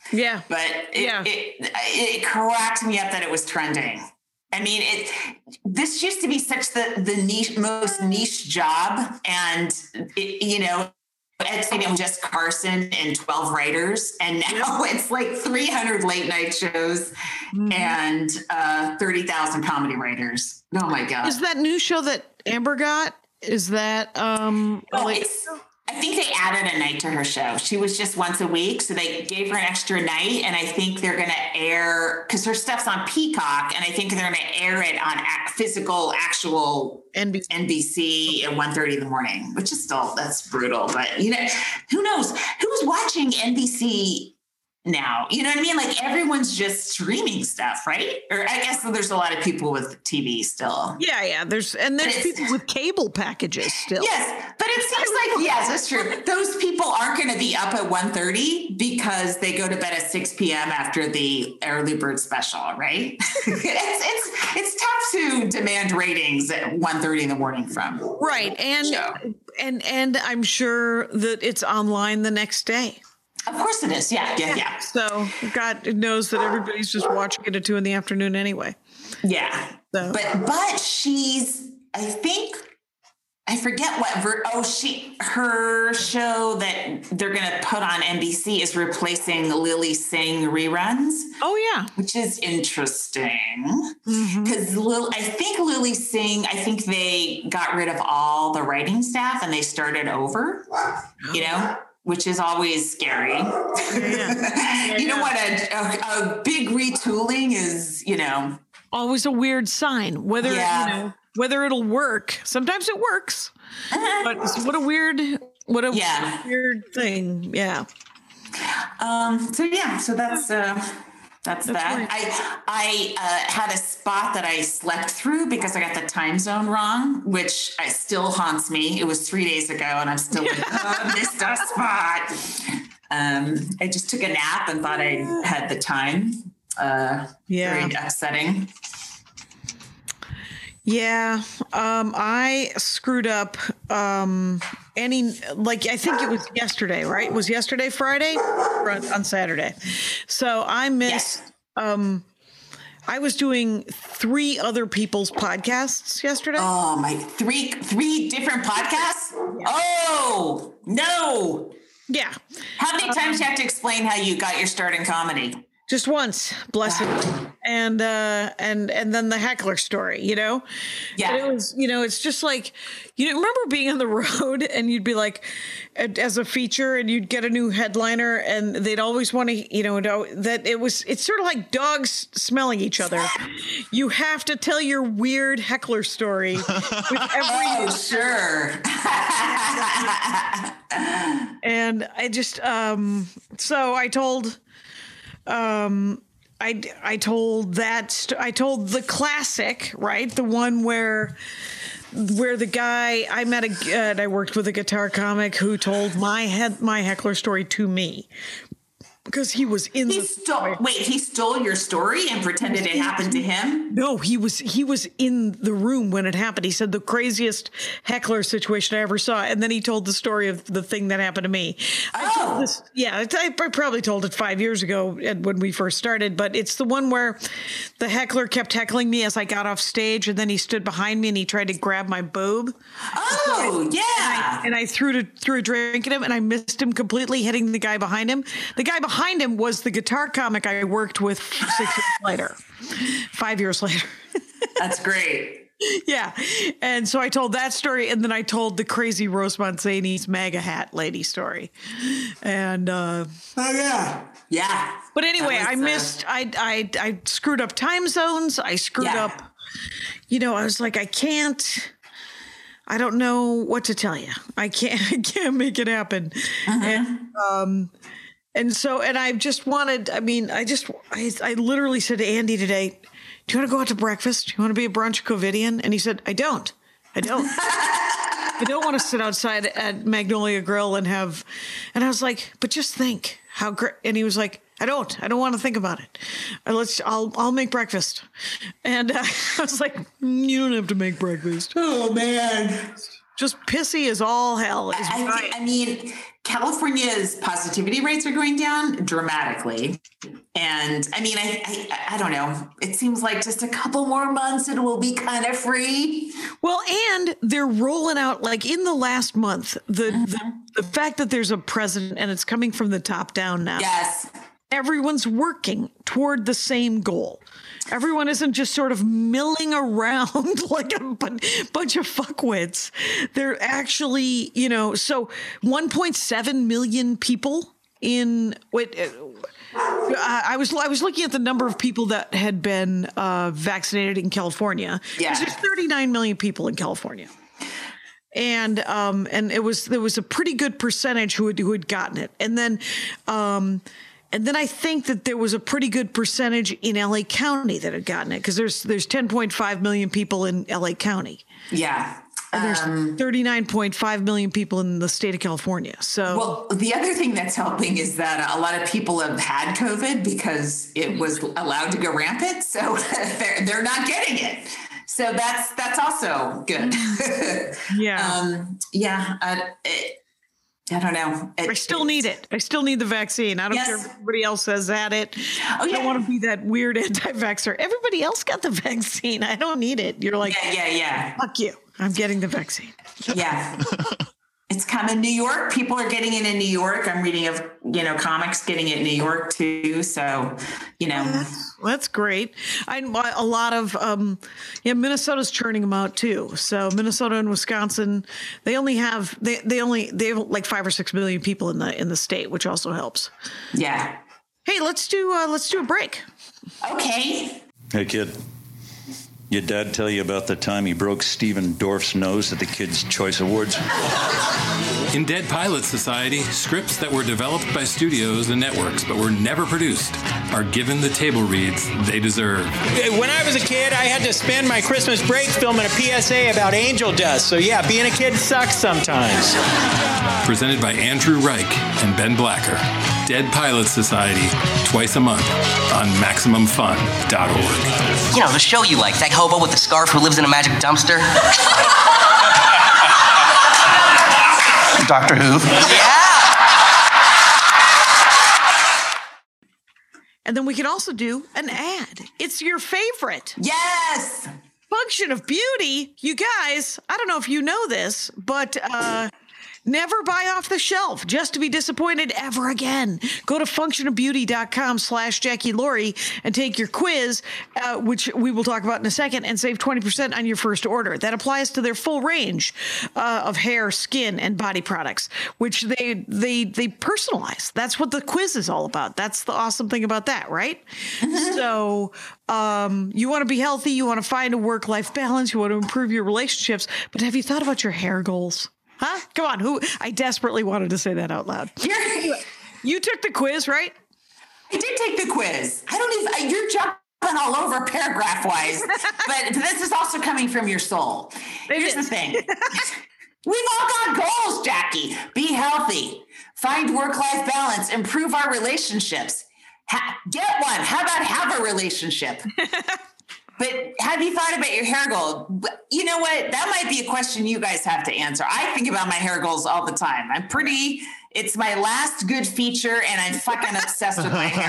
Speaker 4: Yeah.
Speaker 5: But it,
Speaker 4: Yeah.
Speaker 5: it, it cracked me up that it was trending. I mean, it. This used to be such the the niche, most niche job, and it, you know, it was just Carson and twelve writers, and now it's like three hundred late night shows mm-hmm. and uh, thirty thousand comedy writers. Oh my God!
Speaker 4: Is that new show that Amber got? Is that um?
Speaker 5: Oh,
Speaker 4: like-
Speaker 5: it's. I think they added a night to her show. She was just once a week, so they gave her an extra night, and I think they're going to air because her stuff's on Peacock, and I think they're going to air it on a- physical, actual N B C, N B C at one thirty in the morning, which is still that's brutal. But you know, who knows who's watching N B C now? You know what I mean? Like everyone's just streaming stuff, right? Or I guess there's a lot of people with T V still.
Speaker 4: Yeah, yeah. There's and there's people with cable packages still.
Speaker 5: Yes, but it seems like yes, that's true. Those people aren't going to be up at one thirty because they go to bed at six p.m. after the early bird special, right? it's it's it's tough to demand ratings at one thirty in the morning from
Speaker 4: right, and
Speaker 5: show.
Speaker 4: and and I'm sure that it's online the next day.
Speaker 5: Of course it is. Yeah, yeah, yeah.
Speaker 4: So God knows that everybody's just watching it at two in the afternoon anyway.
Speaker 5: Yeah.
Speaker 4: So.
Speaker 5: But but she's, I think, I forget what, ver- oh, she, her show that they're going to put on N B C is replacing Lily Singh reruns.
Speaker 4: Oh, yeah.
Speaker 5: Which is interesting. Because mm-hmm. I think Lily Singh, I think they got rid of all the writing staff and they started over, you know? Which is always scary. Yeah. Yeah, you know what? A, a, a big retooling is, you know,
Speaker 4: always a weird sign. Whether
Speaker 5: yeah.
Speaker 4: you know whether it'll work. Sometimes it works, uh-huh. but what a weird, what a
Speaker 5: yeah.
Speaker 4: weird thing. Yeah.
Speaker 5: Um. So yeah. So that's uh, that's, that's that.
Speaker 4: Right.
Speaker 5: I I uh, had a spot that I slept through because I got the time zone wrong, which I still haunts me. It was three days ago, and I'm still like, oh, missed a spot. Um, I just took a nap and thought I had the time. Uh,
Speaker 4: yeah.
Speaker 5: Very upsetting.
Speaker 4: Yeah. Um, I screwed up. Um, any like I think it was yesterday, right? It was yesterday Friday or on Saturday. So I missed.
Speaker 5: Yes.
Speaker 4: Um, I was doing three other people's podcasts yesterday.
Speaker 5: Oh my! Three three different podcasts. Yeah. Oh no!
Speaker 4: Yeah.
Speaker 5: How many times um, do you have to explain how you got your start in comedy?
Speaker 4: Just once, blessed, and uh, and and then the heckler story, you know.
Speaker 5: Yeah,
Speaker 4: and it was, you know, it's just like, you know, remember being on the road and you'd be like, as a feature, and you'd get a new headliner, and they'd always want to, you know, know that it was. It's sort of like dogs smelling each other. You have to tell your weird heckler story with every.
Speaker 5: Oh, sure.
Speaker 4: And I just, um, so I told. Um, I, I told that, st- I told the classic, right? The one where, where the guy, I met a, uh, and I worked with a guitar comic who told my head, my heckler story to me. Because he was in
Speaker 5: he
Speaker 4: the
Speaker 5: stole, wait, he stole your story and pretended it happened to him?
Speaker 4: No, he was he was in the room when it happened. He said the craziest heckler situation I ever saw. And then he told the story of the thing that happened to me.
Speaker 5: Oh.
Speaker 4: I told this, yeah, I, I probably told it five years ago when we first started, but it's the one where the heckler kept heckling me as I got off stage, and then he stood behind me and he tried to grab my boob.
Speaker 5: Oh, yeah.
Speaker 4: And I, and I threw, to, threw a drink at him, and I missed him completely, hitting the guy behind him. The guy behind Behind him was the guitar comic I worked with six years later, five years later.
Speaker 5: That's great.
Speaker 4: Yeah. And so I told that story, and then I told the crazy Rosemont Zanies MAGA hat lady story. And uh,
Speaker 5: oh yeah, yeah.
Speaker 4: But anyway,
Speaker 5: was,
Speaker 4: I missed. Uh, I I I screwed up time zones. I screwed
Speaker 5: yeah.
Speaker 4: up. You know, I was like, I can't. I don't know what to tell you. I can't. I can't make it happen. Uh-huh. And um. And so, and I just wanted, I mean, I just, I, I literally said to Andy today, do you want to go out to breakfast? Do you want to be a brunch Covidian? And he said, I don't. I don't. I don't want to sit outside at Magnolia Grill and have, and I was like, but just think how great. And he was like, I don't, I don't want to think about it. Uh, let's, I'll, I'll make breakfast. And uh, I was like, you don't have to make breakfast.
Speaker 5: Oh man.
Speaker 4: Just pissy as all hell. Is
Speaker 5: I,
Speaker 4: right.
Speaker 5: I mean, California's positivity rates are going down dramatically. And I mean, I, I I don't know. It seems like just a couple more months and it will be kind of free.
Speaker 4: Well, and they're rolling out, like in the last month, the, mm-hmm. the the fact that there's a president and it's coming from the top down now.
Speaker 5: Yes.
Speaker 4: Everyone's working toward the same goal. Everyone isn't just sort of milling around like a b- bunch of fuckwits. They're actually, you know, so one point seven million people in wait. I was I was looking at the number of people that had been uh, vaccinated in California.
Speaker 5: Yeah.
Speaker 4: There's thirty-nine million people in California. And um and it was there was a pretty good percentage who had who had gotten it. And then um And then I think that there was a pretty good percentage in L A County that had gotten it, because there's there's ten point five million people in L A County.
Speaker 5: Yeah.
Speaker 4: And there's
Speaker 5: um,
Speaker 4: thirty-nine point five million people in the state of California. So,
Speaker 5: well, the other thing that's helping is that a lot of people have had COVID because it was allowed to go rampant. So they're, they're not getting it. So that's that's also good.
Speaker 4: yeah.
Speaker 5: um, yeah. Uh, it, I don't know. It,
Speaker 4: I still need it. I still need the vaccine. I don't
Speaker 5: yes.
Speaker 4: care if everybody else has had it.
Speaker 5: Oh,
Speaker 4: I
Speaker 5: yeah.
Speaker 4: don't want to be that weird anti-vaxxer. Everybody else got the vaccine. I don't need it. You're like,
Speaker 5: yeah, yeah, yeah.
Speaker 4: Fuck you. I'm getting the vaccine.
Speaker 5: Yeah. It's coming. New York. People are getting it in New York. I'm reading of, you know, comics getting it in New York too. So, you know.
Speaker 4: That's, that's great. I a lot of, um, yeah, Minnesota's churning them out too. So Minnesota and Wisconsin, they only have, they, they only, they have like five or six million people in the, in the state, which also helps.
Speaker 5: Yeah.
Speaker 4: Hey, let's do, uh, let's do a break.
Speaker 5: Okay.
Speaker 6: Hey, kid. Your dad tell you about the time he broke Stephen Dorff's nose at the Kids' Choice Awards?
Speaker 7: In Dead Pilot Society, scripts that were developed by studios and networks but were never produced are given the table reads they deserve.
Speaker 8: When I was a kid, I had to spend my Christmas break filming a P S A about angel dust. So yeah, being a kid sucks sometimes.
Speaker 7: Presented by Andrew Reich and Ben Blacker. Dead Pilot Society, twice a month on Maximum Fun dot org.
Speaker 9: You know, the show you like, that hobo with the scarf who lives in a magic dumpster.
Speaker 10: Doctor Who?
Speaker 9: Yeah!
Speaker 4: And then we can also do an ad. It's your favorite.
Speaker 5: Yes!
Speaker 4: Function of Beauty. You guys, I don't know if you know this, but uh, never buy off the shelf just to be disappointed ever again. Go to function of beauty dot com slash Jackie Laurie and take your quiz, uh, which we will talk about in a second, and save twenty percent on your first order. That applies to their full range uh, of hair, skin, and body products, which they they they personalize. That's what the quiz is all about. That's the awesome thing about that, right? Mm-hmm. So um, you want to be healthy, you want to find a work-life balance, you want to improve your relationships, but have you thought about your hair goals? Huh? Come on. Who? I desperately wanted to say that out loud.
Speaker 5: You're,
Speaker 4: you took the quiz, right?
Speaker 5: I did take the quiz. I don't even, you're jumping all over paragraph wise, but this is also coming from your soul.
Speaker 4: It
Speaker 5: Here's
Speaker 4: is.
Speaker 5: the thing. We've all got goals, Jackie. Be healthy, find work-life balance, improve our relationships. Ha- get one. How about have a relationship? But have you thought about your hair goal? You know what? That might be a question you guys have to answer. I think about my hair goals all the time. I'm pretty, it's my last good feature, and I'm fucking obsessed with my hair.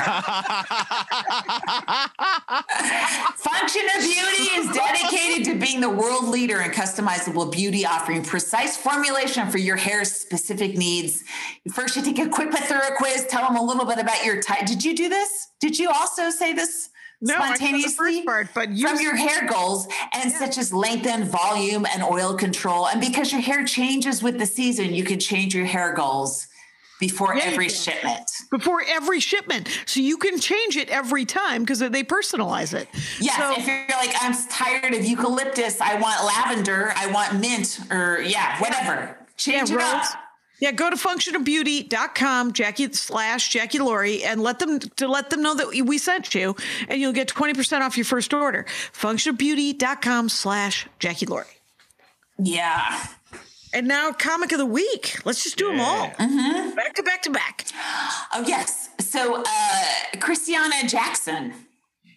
Speaker 5: Function of Beauty is dedicated to being the world leader in customizable beauty, offering precise formulation for your hair's specific needs. First, you take a quick thorough quiz, tell them a little bit about your type. Did you do this? Did you also say this?
Speaker 4: No,
Speaker 5: Spontaneously
Speaker 4: part, but you
Speaker 5: from your hair goals, and yeah. such as lengthen, volume, and oil control. And because your hair changes with the season, you can change your hair goals before yeah, every shipment.
Speaker 4: Before every shipment. So you can change it every time because they personalize it.
Speaker 5: Yes.
Speaker 4: So,
Speaker 5: if you're like, I'm tired of eucalyptus, I want lavender, I want mint, or yeah, whatever. Change
Speaker 4: yeah,
Speaker 5: it
Speaker 4: Rose.
Speaker 5: up.
Speaker 4: Yeah, go to function of beauty dot com, Jackie slash Jackie Laurie, and let them to let them know that we sent you, and you'll get twenty percent off your first order. function of beauty dot com slash Jackie Laurie.
Speaker 5: Yeah.
Speaker 4: And now, comic of the week. Let's just do yeah. them all.
Speaker 5: Mm-hmm.
Speaker 4: Back to back to back.
Speaker 5: Oh, yes. So, uh, Christiana Jackson.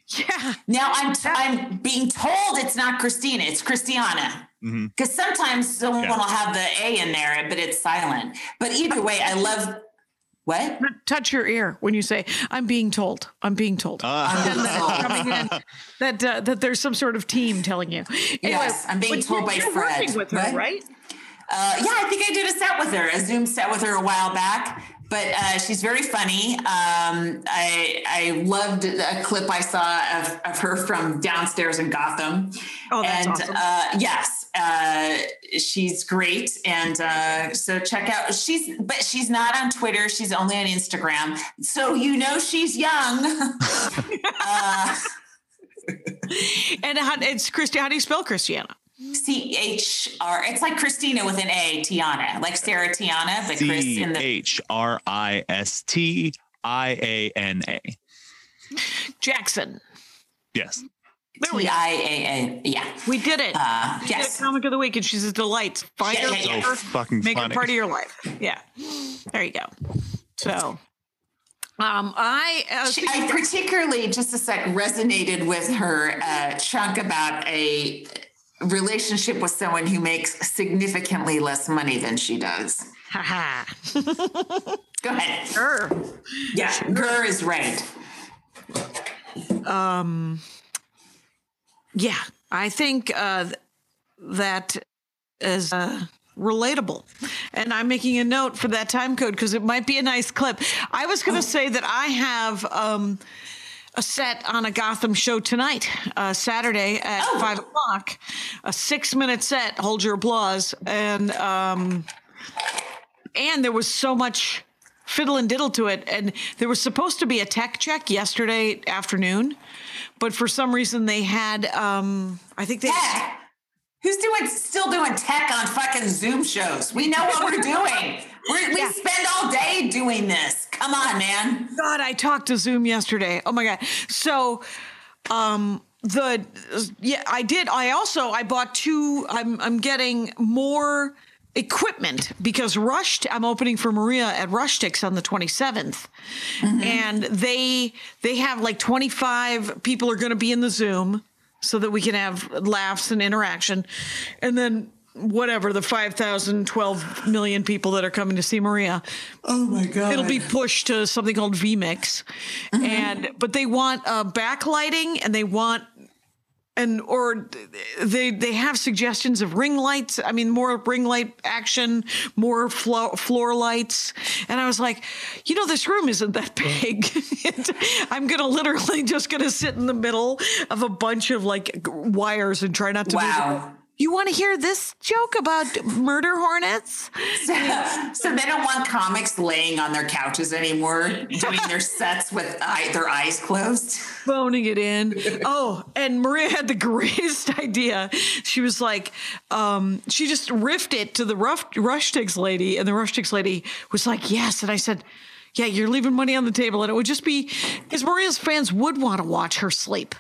Speaker 4: Yeah.
Speaker 5: Now I'm t- I'm being told it's not Christina, it's Christiana. Because mm-hmm. sometimes someone yeah. will have the A in there, but it's silent. But either way, I love what?
Speaker 4: Touch your ear when you say, I'm being told. I'm being told. Uh. that, coming in, that, uh, that there's some sort of team telling you. Anyway,
Speaker 5: yes, I'm being told by
Speaker 4: you're
Speaker 5: Fred.
Speaker 4: Working with her, what? Right?
Speaker 5: Uh, yeah, I think I did a set with her, a Zoom set with her a while back. But uh, she's very funny. Um, I I loved a clip I saw of, of her from downstairs in Gotham.
Speaker 4: Oh, that's
Speaker 5: and,
Speaker 4: awesome.
Speaker 5: Uh, yes, uh, she's great. And uh, so check out. She's but she's not on Twitter. She's only on Instagram. So you know she's young. uh,
Speaker 4: and how, it's Christi. How do you spell Christiana?
Speaker 5: C H R. It's like Christina with an A, Tiana, like Sarah Tiana, but Chris in the
Speaker 10: C H R I S T I A N A.
Speaker 4: Jackson.
Speaker 10: Yes.
Speaker 5: T I A N. Yeah.
Speaker 4: We did it.
Speaker 5: Uh,
Speaker 4: we
Speaker 5: yes.
Speaker 4: did a comic of the week, and she's a delight. Find
Speaker 5: yeah,
Speaker 4: her,
Speaker 5: yeah, yeah.
Speaker 4: her
Speaker 10: So fucking
Speaker 4: make
Speaker 10: funny.
Speaker 4: her part of your life. Yeah. There you go. So. Um, I, uh,
Speaker 5: she, I particularly, just a sec, resonated with her uh, chunk about a relationship with someone who makes significantly less money than she does.
Speaker 4: Haha.
Speaker 5: Go ahead.
Speaker 4: Sure.
Speaker 5: Yeah, sure. Gurr is right.
Speaker 4: Um. Yeah, I think uh, th- that is uh, relatable, and I'm making a note for that time code because it might be a nice clip. I was going to oh. say that I have um, a set on a Gotham show tonight, uh, Saturday at oh. five o'clock, a six minute set. Hold your applause. And, um, and there was so much fiddle and diddle to it. And there was supposed to be a tech check yesterday afternoon, but for some reason they had, um, I think they,
Speaker 5: tech. Who's doing, still doing tech on fucking Zoom shows? We know what we're doing. We're, we yeah. spend all day doing this. Come on, man.
Speaker 4: God, I talked to Zoom yesterday. Oh my God. So, um, the, yeah, I did. I also, I bought two, I'm, I'm getting more equipment because Rush, I'm opening for Maria at Rushtix on the twenty-seventh. Mm-hmm. And they, they have like twenty-five people are going to be in the Zoom so that we can have laughs and interaction. And then whatever, the five thousand, twelve million people that are coming to see Maria.
Speaker 5: Oh my God.
Speaker 4: It'll be pushed to something called vMix. Mm-hmm. And, but they want uh, backlighting and they want, and, or they, they have suggestions of ring lights. I mean, more ring light action, more flo- floor lights. And I was like, you know, this room isn't that big. I'm going to literally just going to sit in the middle of a bunch of like wires and try not to
Speaker 5: wow.
Speaker 4: move. You want to hear this joke about murder hornets?
Speaker 5: So, so they don't want comics laying on their couches anymore, doing their sets with eye, their eyes closed.
Speaker 4: Phoning it in. Oh, and Maria had the greatest idea. She was like, um, she just riffed it to the rough Rushtix lady, and the Rushtix lady was like, yes. And I said, yeah, you're leaving money on the table. And it would just be, because Maria's fans would want to watch her sleep.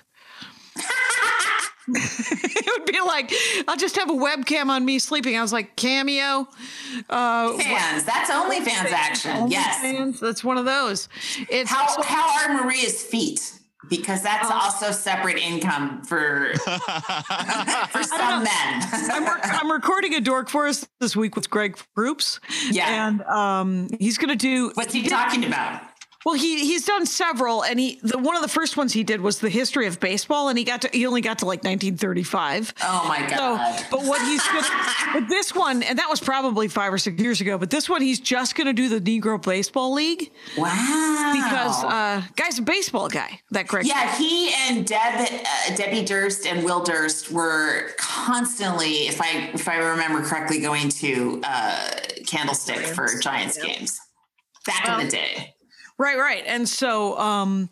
Speaker 4: It would be like, I'll just have a webcam on me sleeping. I was like, Cameo. Uh,
Speaker 5: fans. That's OnlyFans action.
Speaker 4: Only
Speaker 5: yes.
Speaker 4: Fans, that's one of those. It's
Speaker 5: how,
Speaker 4: so-
Speaker 5: how are Maria's feet? Because that's uh, also separate income for, for some men.
Speaker 4: I'm, re- I'm recording a dork for us this week with Greg Proops.
Speaker 5: Yeah.
Speaker 4: And um, he's going to do.
Speaker 5: What's he talking about?
Speaker 4: Well, he he's done several, and he the one of the first ones he did was the history of baseball, and he got to he only got to like nineteen thirty-five.
Speaker 5: Oh my God!
Speaker 4: So, but what he's gonna, but this one, and that was probably five or six years ago. But this one, he's just going to do the Negro Baseball League.
Speaker 5: Wow!
Speaker 4: Because uh, guy's a baseball guy. That Greg.
Speaker 5: Yeah, he and Deb, uh, Debbie Durst and Will Durst were constantly, if I if I remember correctly, going to uh, Candlestick for Giants yep. games back um, in the day.
Speaker 4: Right, right. And so um,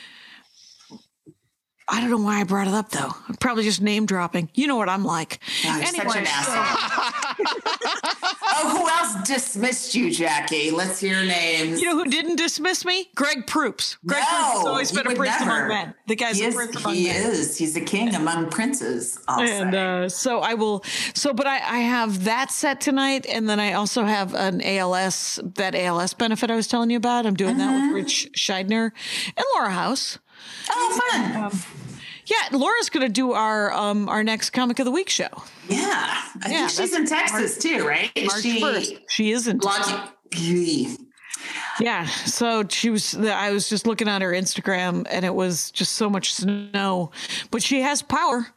Speaker 4: I don't know why I brought it up, though. I'm probably just name dropping. You know what I'm like.
Speaker 5: Oh, you're
Speaker 4: anyway,
Speaker 5: such an asshole. Oh, who else dismissed you, Jackie? Let's hear names.
Speaker 4: You know who didn't dismiss me? Greg Proops. Greg
Speaker 5: no,
Speaker 4: Proops has always been a prince
Speaker 5: never.
Speaker 4: among men. The guy's
Speaker 5: he
Speaker 4: a
Speaker 5: is,
Speaker 4: prince among
Speaker 5: he
Speaker 4: men.
Speaker 5: He is. He's a king among princes. I'll
Speaker 4: and uh, so I will. So, but I, I have that set tonight, and then I also have an A L S, that A L S benefit I was telling you about. I'm doing mm-hmm. that with Rich Scheidner and Laura House.
Speaker 5: Oh, fun.
Speaker 4: Um, yeah, Laura's going to do our um, our next Comic of the Week show.
Speaker 5: Yeah. I
Speaker 4: Yeah,
Speaker 5: think she's
Speaker 4: that's
Speaker 5: in Texas
Speaker 4: March-
Speaker 5: too, right?
Speaker 4: March
Speaker 5: she,
Speaker 4: first. She isn't.
Speaker 5: Bloggy.
Speaker 4: Yeah, so she was. I was just looking at her Instagram, and it was just so much snow. But she has power,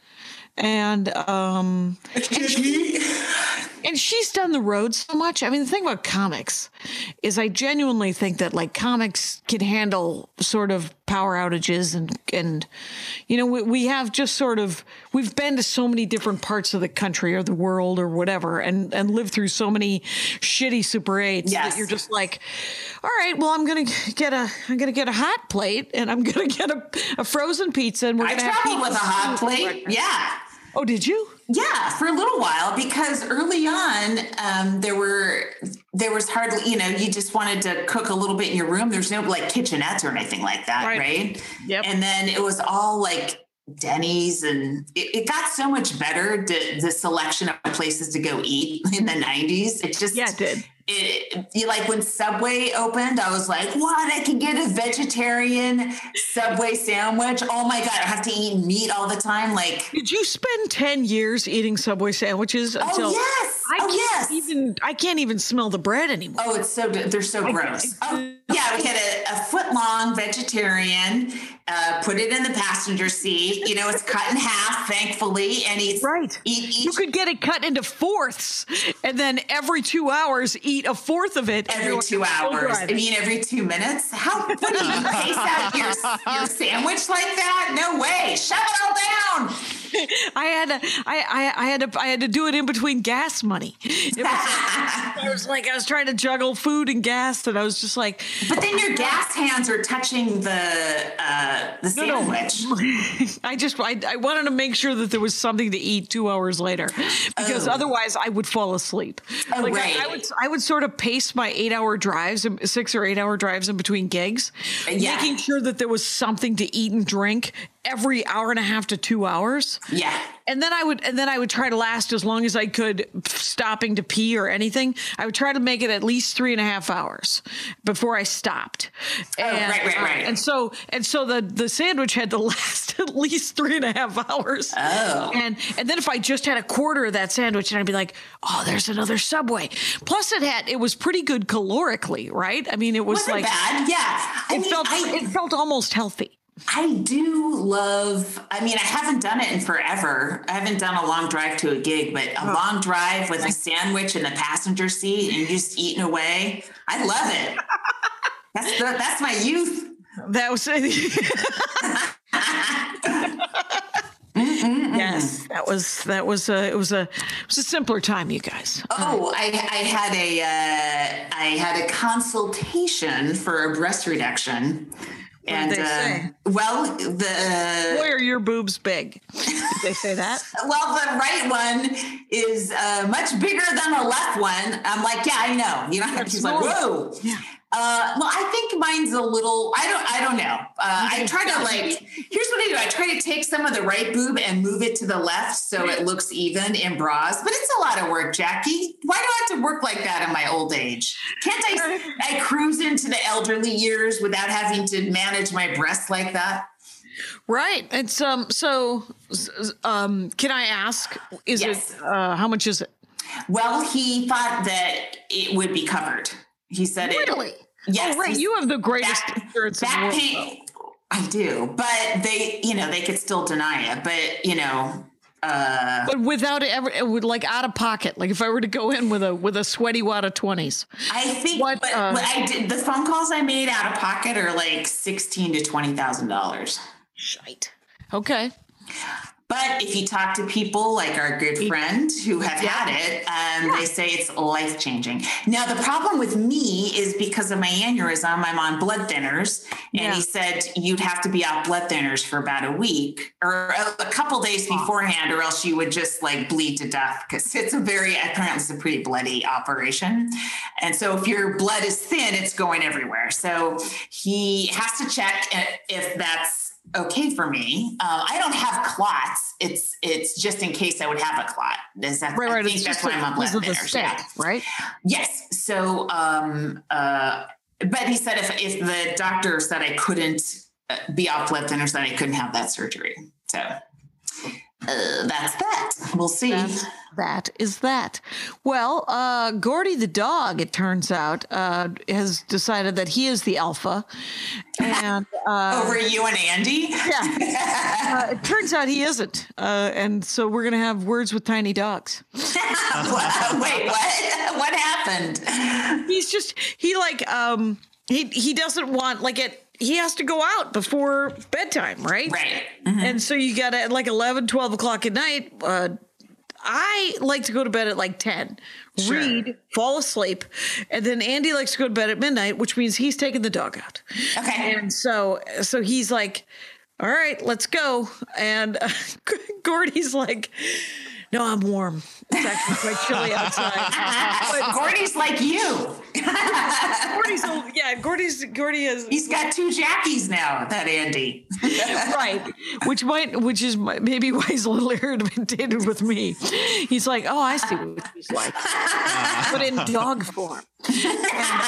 Speaker 4: and um, and, she, and she's done the road so much. I mean, the thing about comics is, I genuinely think that like comics can handle sort of power outages, and and you know we, we have just sort of we've been to so many different parts of the country or the world or whatever, and and lived through so many shitty Super eights
Speaker 5: Yes.
Speaker 4: that you're just like, all right, well, I'm gonna get a I'm gonna get a hot plate, and I'm gonna get a, a frozen pizza, and we're
Speaker 5: I
Speaker 4: gonna have
Speaker 5: traveled with a
Speaker 4: pizza
Speaker 5: hot
Speaker 4: for
Speaker 5: plate.
Speaker 4: breakfast.
Speaker 5: Yeah.
Speaker 4: Oh, did you?
Speaker 5: Yeah, for a little while, because early on, um, there were there was hardly, you know, you just wanted to cook a little bit in your room. There's no like kitchenettes or anything like that,
Speaker 4: Right.
Speaker 5: right?
Speaker 4: Yep.
Speaker 5: And then it was all like Denny's, and it, it got so much better, the, the selection of places to go eat in the nineties. It just
Speaker 4: Yeah, it did.
Speaker 5: It, you like when Subway opened, I was like, what? I can get a vegetarian Subway sandwich. Oh my God, I have to eat meat all the time. Like,
Speaker 4: Did you spend ten years eating Subway sandwiches until
Speaker 5: oh yes,
Speaker 4: I
Speaker 5: oh
Speaker 4: can't
Speaker 5: yes.
Speaker 4: even I can't even smell the bread anymore?
Speaker 5: Oh, it's so they're so gross. Oh, yeah, we had a, a foot long vegetarian. Uh, put it in the passenger seat. You know, it's cut in half, thankfully, and eats
Speaker 4: Right.
Speaker 5: Eat each
Speaker 4: You could get it cut into fourths, and then every two hours eat a fourth of it. and
Speaker 5: every
Speaker 4: you're
Speaker 5: two
Speaker 4: like, "Oh,
Speaker 5: hours.
Speaker 4: God."
Speaker 5: I mean, every two minutes. How what do you pace out your, your sandwich like that? No way. Shut it all down.
Speaker 4: I had to, I, I, I had to, I had to do it in between gas money. It was, I was like, I was trying to juggle food and gas, and I was just like,
Speaker 5: But then your gas hands are touching the uh, the
Speaker 4: No, no.
Speaker 5: sandwich.
Speaker 4: I just, I, I wanted to make sure that there was something to eat two hours later, because
Speaker 5: Oh.
Speaker 4: otherwise I would fall asleep.
Speaker 5: Oh,
Speaker 4: like
Speaker 5: right.
Speaker 4: I, I would, I would sort of pace my eight-hour drives, six or eight-hour drives in between gigs,
Speaker 5: Yeah.
Speaker 4: making sure that there was something to eat and drink every hour and a half to two hours.
Speaker 5: Yeah.
Speaker 4: And then I would, and then I would try to last as long as I could, stopping to pee or anything. I would try to make it at least three and a half hours before I stopped.
Speaker 5: Oh, right, right,
Speaker 4: uh,
Speaker 5: right.
Speaker 4: and so, and so the the sandwich had to last at least three and a half hours.
Speaker 5: Oh.
Speaker 4: And and then if I just had a quarter of that sandwich, and I'd be like, oh, there's another Subway. Plus, it had it was pretty good calorically, right? I mean, it was
Speaker 5: Wasn't
Speaker 4: like
Speaker 5: bad. Yeah. I
Speaker 4: it
Speaker 5: mean,
Speaker 4: felt
Speaker 5: I,
Speaker 4: it felt almost healthy.
Speaker 5: I do love, I mean, I haven't done it in forever. I haven't done a long drive to a gig, but a long drive with a sandwich in the passenger seat and just eating away. I love it. That's the, that's my youth.
Speaker 4: That was yes, that was that was a it was a it was a simpler time, you guys.
Speaker 5: Oh, I, I had a uh, I had a consultation for a breast reduction.
Speaker 4: What
Speaker 5: And
Speaker 4: did they
Speaker 5: uh,
Speaker 4: say?
Speaker 5: well, the
Speaker 4: Boy, are your boobs big? Did they say that?
Speaker 5: well, the right one is uh, much bigger than the left one. I'm like, yeah, I know. You know,
Speaker 4: That's
Speaker 5: he's like,
Speaker 4: normal.
Speaker 5: whoa.
Speaker 4: Yeah.
Speaker 5: Uh, well, I think mine's a little. I don't. I don't know. Uh, I try to like. Here's what I do. I try to take some of the right boob and move it to the left so it looks even in bras. But it's a lot of work, Jackie. Why do I have to work like that in my old age? Can't I? I cruise into the elderly years without having to manage my breasts like that.
Speaker 4: Right. It's um. So, um. Can I ask? Is
Speaker 5: Yes.
Speaker 4: it? Uh, how much is it?
Speaker 5: Well, he thought that it would be covered. He said
Speaker 4: Really?
Speaker 5: it. Yes.
Speaker 4: Oh, right.
Speaker 5: he-
Speaker 4: You have the greatest
Speaker 5: back-
Speaker 4: insurance in the
Speaker 5: back
Speaker 4: world.
Speaker 5: pain. I do, but they, you know, they could still deny it. But you know, uh,
Speaker 4: But without it ever, it would like out of pocket. Like if I were to go in with a with a sweaty wad of twenties.
Speaker 5: I think
Speaker 4: What,
Speaker 5: what,
Speaker 4: uh,
Speaker 5: what I did, the phone calls I made out of pocket are like sixteen to twenty thousand dollars.
Speaker 4: Shite. Okay.
Speaker 5: But if you talk to people like our good friend who have had it, um, they say it's life changing. Now, the problem with me is because of my aneurysm, I'm on blood thinners. And
Speaker 4: Yeah.
Speaker 5: he said you'd have to be off blood thinners for about a week or a, a couple days beforehand, or else you would just like bleed to death because it's a very, apparently it's a pretty bloody operation. And so if your blood is thin, it's going everywhere. So he has to check if that's okay for me. Um, I don't have clots. It's it's just in case I would have a clot. Is that,
Speaker 4: Right.
Speaker 5: I
Speaker 4: Right.
Speaker 5: think
Speaker 4: It's
Speaker 5: that's
Speaker 4: just
Speaker 5: why I'm on blood
Speaker 4: because of the
Speaker 5: thinners.
Speaker 4: stent,
Speaker 5: Yeah.
Speaker 4: right?
Speaker 5: Yes. So, um, uh, but he said if if the doctor said I couldn't uh, be uplifting or something. I couldn't have that surgery. So uh, that's that. We'll see.
Speaker 4: That's, that is that. Well, uh, Gordy the dog, it turns out, uh, has decided that he is the alpha. And uh,
Speaker 5: over you and Andy?
Speaker 4: Yeah. Uh, it turns out he isn't. Uh, and so we're going to have words with tiny dogs.
Speaker 5: Wait, what? What happened?
Speaker 4: He's just, he like, um, he, he doesn't want, like, it, he has to go out before bedtime, right?
Speaker 5: Right. Mm-hmm.
Speaker 4: And so you got to, at like eleven, twelve o'clock at night, uh, I like to go to bed at like ten, sure. read, fall asleep. And then Andy likes to go to bed at midnight, which means he's taking the dog out.
Speaker 5: Okay.
Speaker 4: And so, so he's like, all right, let's go. And uh, Gordy's like, no, I'm warm. It's actually quite chilly outside.
Speaker 5: But Gordy's like you.
Speaker 4: Gordy's, old, yeah, Gordy's, Gordy is.
Speaker 5: He's got two Jackies now, that Andy.
Speaker 4: Right. Which might, which is maybe why he's a little irritated with me. He's like, oh, I see what he's like. But in dog form. And,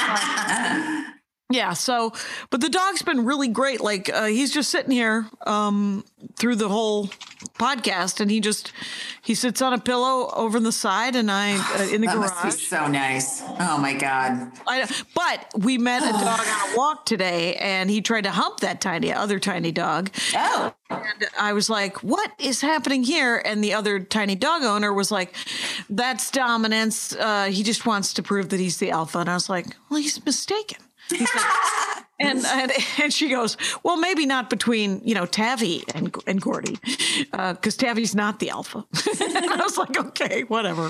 Speaker 4: uh, yeah. So, but the dog's been really great. Like, uh, he's just sitting here um, through the whole podcast, and he just he sits on a pillow over the side, and I uh, in the
Speaker 5: that
Speaker 4: garage.
Speaker 5: Must be so nice. Oh my God.
Speaker 4: I, but we met a dog on a walk today, and he tried to hump that tiny other tiny dog.
Speaker 5: Oh.
Speaker 4: And I was like, what is happening here? And the other tiny dog owner was like, that's dominance. Uh, he just wants to prove that he's the alpha. And I was like, well, he's mistaken. He's like, and, and and she goes, well, maybe not between, you know, Tavi and and Gordy, because uh, Tavi's not the alpha. And I was like, okay, whatever.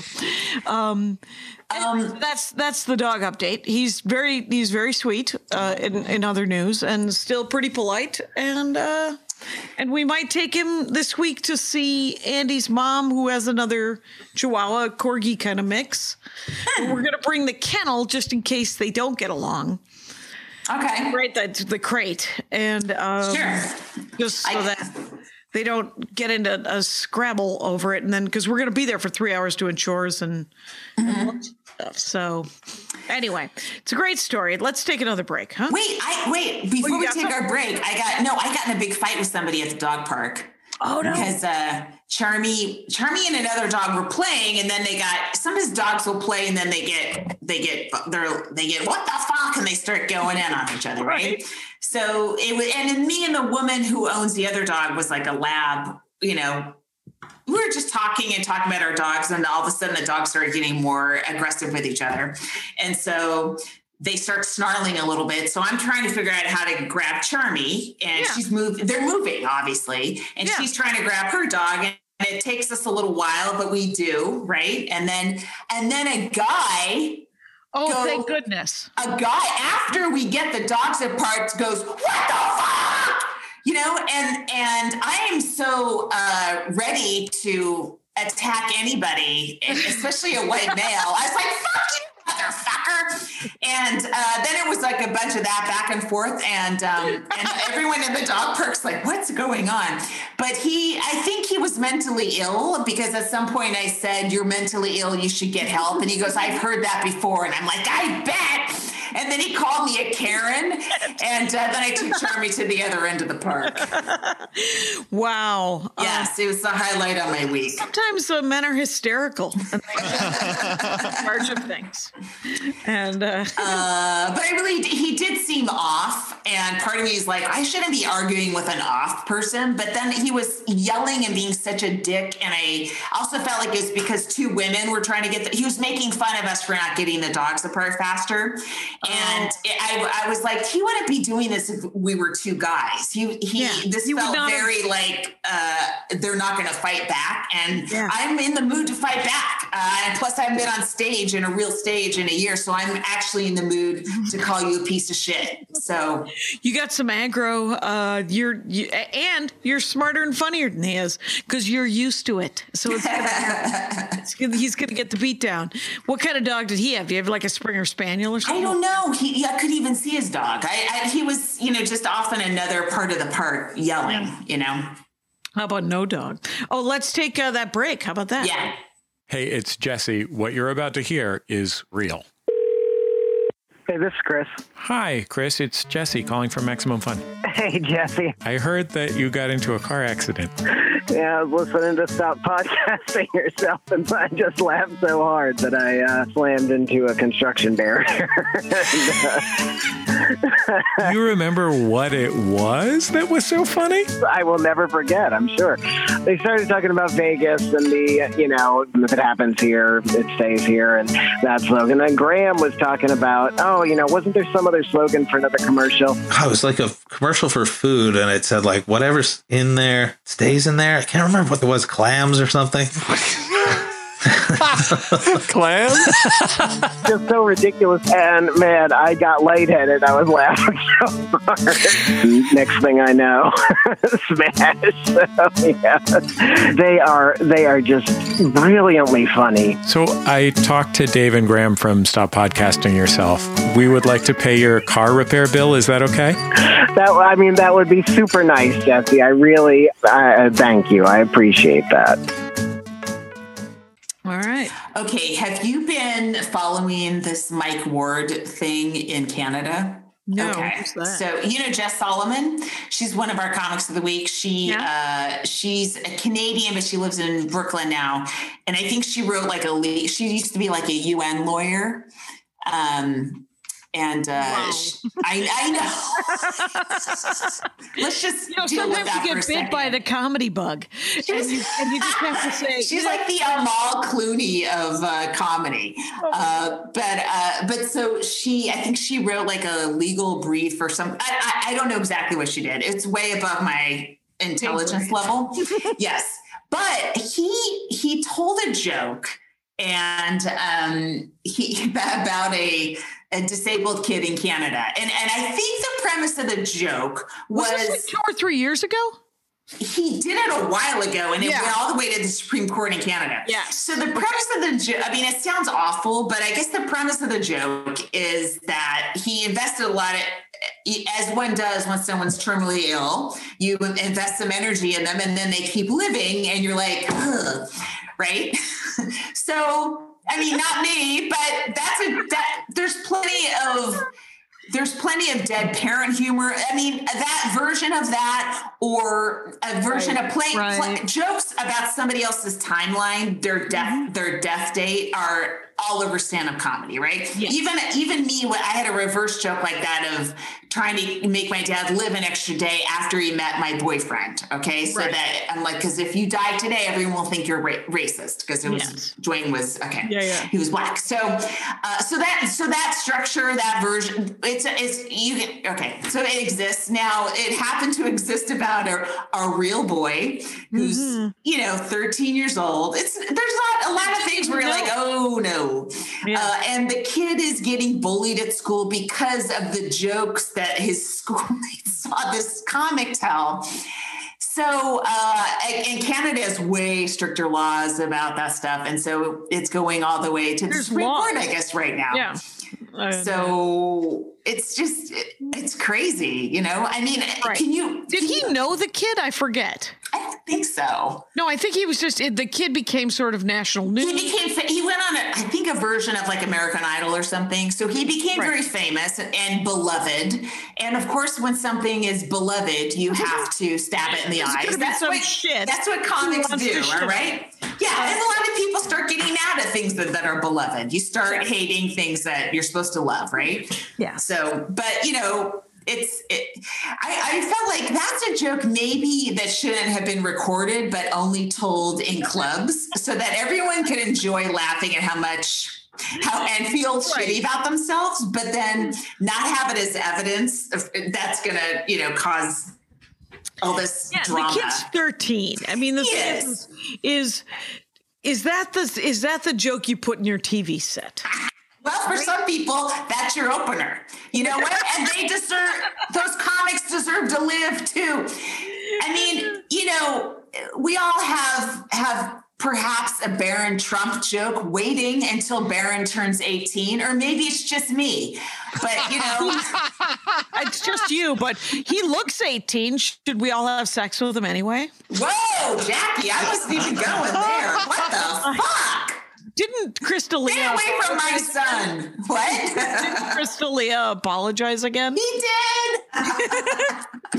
Speaker 4: Um, um, that's that's the dog update. He's very he's very sweet uh, in in other news, and still pretty polite, and uh, and we might take him this week to see Andy's mom, who has another Chihuahua Corgi kind of mix. We're gonna bring the kennel just in case they don't get along.
Speaker 5: Okay.
Speaker 4: Right, that's the crate. And um,
Speaker 5: sure.
Speaker 4: just so
Speaker 5: I,
Speaker 4: that they don't get into a scrabble over it. And then, because we're going to be there for three hours doing chores and, mm-hmm. and stuff. So anyway, it's a great story. Let's take another break, huh?
Speaker 5: Wait, I wait, before
Speaker 4: oh,
Speaker 5: we take
Speaker 4: something?
Speaker 5: our break, I got, no, I got in a big fight with somebody at the dog park.
Speaker 4: Oh, no.
Speaker 5: Because uh, Charmy, Charmy and another dog were playing, and then they got, some of his dogs will play, and then they get, they get, they're, they get, what the fuck? And they start going in on each other, right? right? So it was, and then me and the woman who owns the other dog was like a lab, you know, we were just talking and talking about our dogs, and all of a sudden the dogs started getting more aggressive with each other. And so they start snarling a little bit. So I'm trying to figure out how to grab Charmy, and yeah. she's moving. They're moving, obviously. And yeah. she's trying to grab her dog, and it takes us a little while, but we do, right? And then, and then a guy.
Speaker 4: Oh,
Speaker 5: goes,
Speaker 4: thank goodness.
Speaker 5: A guy, after we get the dogs apart, goes, what the fuck? You know, and, and I am so uh, ready to attack anybody, especially a white male. I was like, fuck you, motherfucker. And uh, then it was like a bunch of that back and forth. And um, and everyone in the dog park's like, what's going on? But he, I think he was mentally ill, because at some point I said, you're mentally ill, you should get help. And he goes, I've heard that before. And I'm like, I bet. And then he called me a Karen. And uh, then I took Charmy to the other end of the park.
Speaker 4: Wow.
Speaker 5: Yes, um, it was the highlight of my week.
Speaker 4: Sometimes uh, men are hysterical and they just in charge of things. And uh,
Speaker 5: uh, but I really, he did seem off. And part of me is like, I shouldn't be arguing with an off person. But then he was yelling and being such a dick. And I also felt like it was because two women were trying to get, the, he was making fun of us for not getting the dogs apart faster. And it, I, I was like, he wouldn't be doing this if we were two guys. He, he, yeah, this he felt very have... like uh, they're not going to fight back. And yeah. I'm in the mood to fight back. Uh, and plus, I haven't been on stage in a real stage in a year. So I'm actually in the mood to call you a piece of shit. So
Speaker 4: you got some aggro. Uh, you're you, and you're smarter and funnier than he is, because you're used to it. So it's gonna, it's gonna, he's going to get the beat down. What kind of dog did he have? Do you have like a Springer Spaniel or something?
Speaker 5: I don't know. He, I could even see his dog. I, I, he was, you know, just off in another part of the park yelling, you know.
Speaker 4: How about no dog? Oh, let's take uh, that break. How about that?
Speaker 5: Yeah.
Speaker 11: Hey, it's Jesse. What you're about to hear is real. Hey, this is Chris.
Speaker 8: Hi, Chris. It's Jesse calling from Maximum Fun.
Speaker 11: Hey, Jesse.
Speaker 8: I heard that you got into a car accident.
Speaker 11: Yeah, I was listening to Stop Podcasting Yourself, and I just laughed so hard that I uh, slammed into a construction barrier.
Speaker 8: You remember what it was that was so funny?
Speaker 11: I will never forget, I'm sure. They started talking about Vegas and the, you know, if it happens here, it stays here, and that slogan. And Graham was talking about, oh, you know, wasn't there some other slogan for another commercial?
Speaker 12: Oh, it was like a commercial for food, and it said, like, whatever's in there stays in there. I can't remember what it was, clams or something.
Speaker 8: Clams?
Speaker 11: Just so ridiculous. And man, I got lightheaded. I was laughing so hard. Next thing I know, smash. So, yeah. They are they are just brilliantly funny.
Speaker 8: So I talked to Dave and Graham from Stop Podcasting Yourself. We would like to pay your car repair bill. Is that okay?
Speaker 11: That I mean, that would be super nice, Jesse. I really uh, thank you. I appreciate that.
Speaker 4: All right.
Speaker 5: Okay. Have you been following this Mike Ward thing in Canada?
Speaker 4: No.
Speaker 5: Okay.
Speaker 4: Who's that?
Speaker 5: So, you know, Jess Solomon, she's one of our comics of the week. She, yeah. uh, she's a Canadian, but she lives in Brooklyn now. And I think she wrote like a, she used to be like a U N lawyer. Um, And uh,
Speaker 4: wow.
Speaker 5: I, I know. Let's just
Speaker 4: you know,
Speaker 5: deal with that
Speaker 4: sometimes you
Speaker 5: for a
Speaker 4: get bit
Speaker 5: second.
Speaker 4: by the comedy bug, and you, and you just have to say
Speaker 5: she's like the Amal Clooney of uh, comedy. Uh, but uh, but so she, I think she wrote like a legal brief or some. I, I, I don't know exactly what she did. It's way above my intelligence level. Yes, but he he told a joke. And um, he about a, a disabled kid in Canada, and and I think the premise of the joke was,
Speaker 4: was this like two or three years ago.
Speaker 5: He did it a while ago, and it
Speaker 4: yeah.
Speaker 5: went all the way to the Supreme Court in Canada.
Speaker 4: Yeah.
Speaker 5: So the premise of the joke, I mean, it sounds awful, but I guess the premise of the joke is that he invested a lot of, as one does when someone's terminally ill, you invest some energy in them, and then they keep living, and you're like, ugh. Right? So, I mean, not me, but that's a, that, there's plenty of, there's plenty of dead parent humor. I mean, that version of that, or a version right. of playing
Speaker 4: right.
Speaker 5: play, jokes about somebody else's timeline, their death, mm-hmm. their death date are all over stand-up comedy, right? Yes. Even, even me, when I had a reverse joke like that of trying to make my dad live an extra day after he met my boyfriend. Okay. So right. that I'm like, cause if you die today, everyone will think you're ra- racist. Cause it was, yes. Dwayne was, okay.
Speaker 4: Yeah, yeah.
Speaker 5: He was black. So, uh, so that, so that structure, that version, it's, it's, you can, okay. So it exists. Now it happened to exist about a, a real boy who's, mm-hmm. you know, thirteen years old. It's, there's not a lot of things where you're no. like, oh no. Yeah. Uh, and the kid is getting bullied at school because of the jokes that his schoolmates saw this comic tell. So, uh, and Canada has way stricter laws about that stuff. And so it's going all the way to the
Speaker 4: There's
Speaker 5: Supreme
Speaker 4: laws.
Speaker 5: Court, I guess, right now.
Speaker 4: Yeah.
Speaker 5: So it's just, it, it's crazy, you know? I mean, right. can you...
Speaker 4: Did he know the kid? I forget.
Speaker 5: I don't think so.
Speaker 4: No, I think he was just, the kid became sort of national news.
Speaker 5: He became, he went on, a, I think, a version of like American Idol or something. So he became right. very famous and, and beloved. And of course, when something is beloved, you have to stab it in the
Speaker 4: it's
Speaker 5: eyes. That's
Speaker 4: what,
Speaker 5: shit. That's what comics do, all right? Yeah, and a lot of people start getting mad at things that, that are beloved. You start hating things that you're supposed to love, right?
Speaker 4: Yeah.
Speaker 5: So, but, you know, it's, it, I, I felt like that's a joke maybe that shouldn't have been recorded, but only told in clubs so that everyone could enjoy laughing at how much how and feel right. shitty about themselves, but then not have it as evidence of, that's going to, you know, cause all this
Speaker 4: yeah,
Speaker 5: drama.
Speaker 4: The kid's thirteen. I mean, the
Speaker 5: yes.
Speaker 4: thing is, is, is that the, is that the joke you put in your T V set?
Speaker 5: Well, for some people, that's your opener. You know what? And they deserve, those comics deserve to live too. I mean, you know, we all have, have perhaps a Barron Trump joke waiting until Barron turns eighteen, or maybe it's just me. But, you know.
Speaker 4: It's just you, but he looks eighteen. Should we all have sex with him anyway?
Speaker 5: Whoa, Jackie, I wasn't even going there. What the fuck?
Speaker 4: didn't Crystal
Speaker 5: Stay
Speaker 4: Leah
Speaker 5: away from my son. What?
Speaker 4: Didn't Crystal Leah apologize again?
Speaker 5: He did.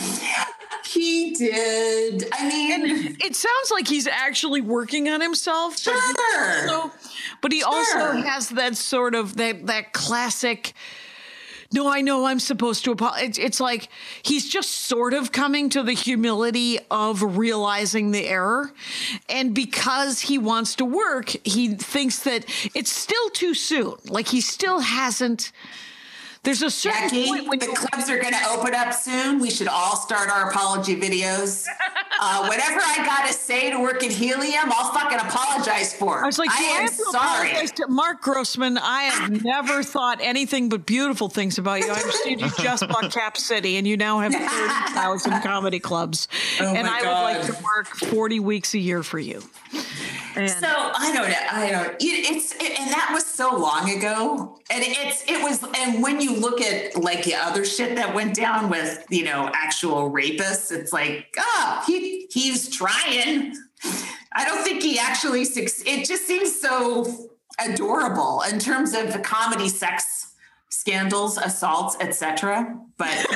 Speaker 5: He did. I mean,
Speaker 4: and it sounds like he's actually working on himself.
Speaker 5: Sure.
Speaker 4: But he also, but he
Speaker 5: sure.
Speaker 4: also has that sort of that that classic. No, I know I'm supposed to apologize. It's, it's like he's just sort of coming to the humility of realizing the error. And because he wants to work, he thinks that it's still too soon. Like he still hasn't. There's a certain
Speaker 5: Jackie,
Speaker 4: point when
Speaker 5: the
Speaker 4: you-
Speaker 5: clubs are going to open up soon. We should all start our apology videos. Uh, whatever I got to say to work at Helium, I'll fucking apologize for.
Speaker 4: I was like,
Speaker 5: I
Speaker 4: do I
Speaker 5: am
Speaker 4: have to
Speaker 5: sorry.
Speaker 4: apologize to Mark Grossman? I have never thought anything but beautiful things about you. I understand you just bought Cap City and you now have thirty thousand comedy clubs.
Speaker 5: Oh
Speaker 4: and
Speaker 5: my
Speaker 4: I
Speaker 5: God.
Speaker 4: would like to work forty weeks a year for you. And
Speaker 5: so I don't know. I don't. It, it's it, and that was so long ago. And it's it was. And when you look at like the other shit that went down with you know actual rapists, it's like oh he he's trying. I don't think he actually succeeds. It just seems so adorable in terms of the comedy, sex scandals, assaults, et cetera. But.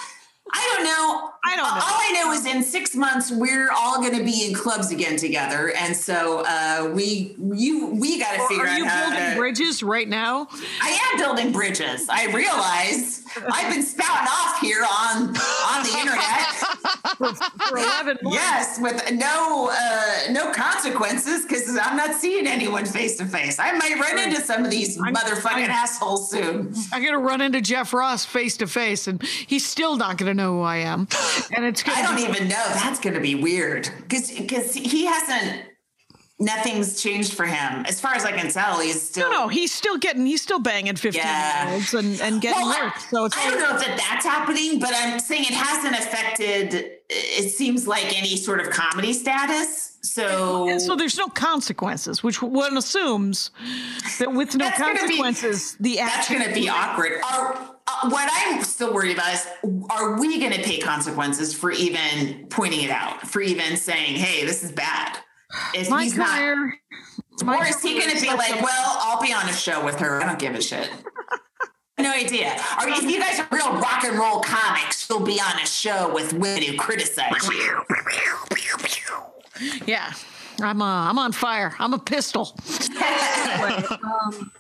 Speaker 5: I don't know.
Speaker 4: I don't know.
Speaker 5: All I know is in six months we're all going to be in clubs again together, and so uh, we you we got to figure
Speaker 4: Are
Speaker 5: out
Speaker 4: you
Speaker 5: how
Speaker 4: building
Speaker 5: to.
Speaker 4: bridges right now?
Speaker 5: I am building bridges. I realize I've been spouting off here on on the internet
Speaker 4: for, for eleven months.
Speaker 5: Yes, with no uh, no consequences because I'm not seeing anyone face to face. I might run into some of these
Speaker 4: I'm-
Speaker 5: motherfucking
Speaker 4: I'm-
Speaker 5: assholes soon.
Speaker 4: I'm going to run into Jeff Ross face to face, and he's still not going to know who I am. And it's going
Speaker 5: I don't
Speaker 4: be-
Speaker 5: even know. That's going to be weird because because he hasn't. Nothing's changed for him, as far as I can tell. He's still
Speaker 4: No, no, he's still getting, he's still banging fifteen
Speaker 5: Yeah.
Speaker 4: year olds and, and getting
Speaker 5: Well,
Speaker 4: work. So it's
Speaker 5: I don't know if that that's happening, but I'm saying it hasn't affected. It seems like any sort of comedy status. So
Speaker 4: And so there's no consequences, which one assumes that with no
Speaker 5: That's gonna be-
Speaker 4: consequences, the
Speaker 5: that's
Speaker 4: action
Speaker 5: going to be awkward. Are, uh, what I'm still worried about is, are we going to pay consequences for even pointing it out, for even saying, "Hey, this is bad"? If
Speaker 4: My
Speaker 5: he's
Speaker 4: career,
Speaker 5: not,
Speaker 4: my
Speaker 5: or is he
Speaker 4: career
Speaker 5: going to
Speaker 4: is
Speaker 5: be
Speaker 4: such
Speaker 5: like,
Speaker 4: a-
Speaker 5: "Well, I'll be on a show with her. I don't give a shit." No idea. Or if you guys are real rock and roll comics, you'll be on a show with women who criticize you.
Speaker 4: Yeah, I'm uh, I'm on fire. I'm a pistol. Anyway, um,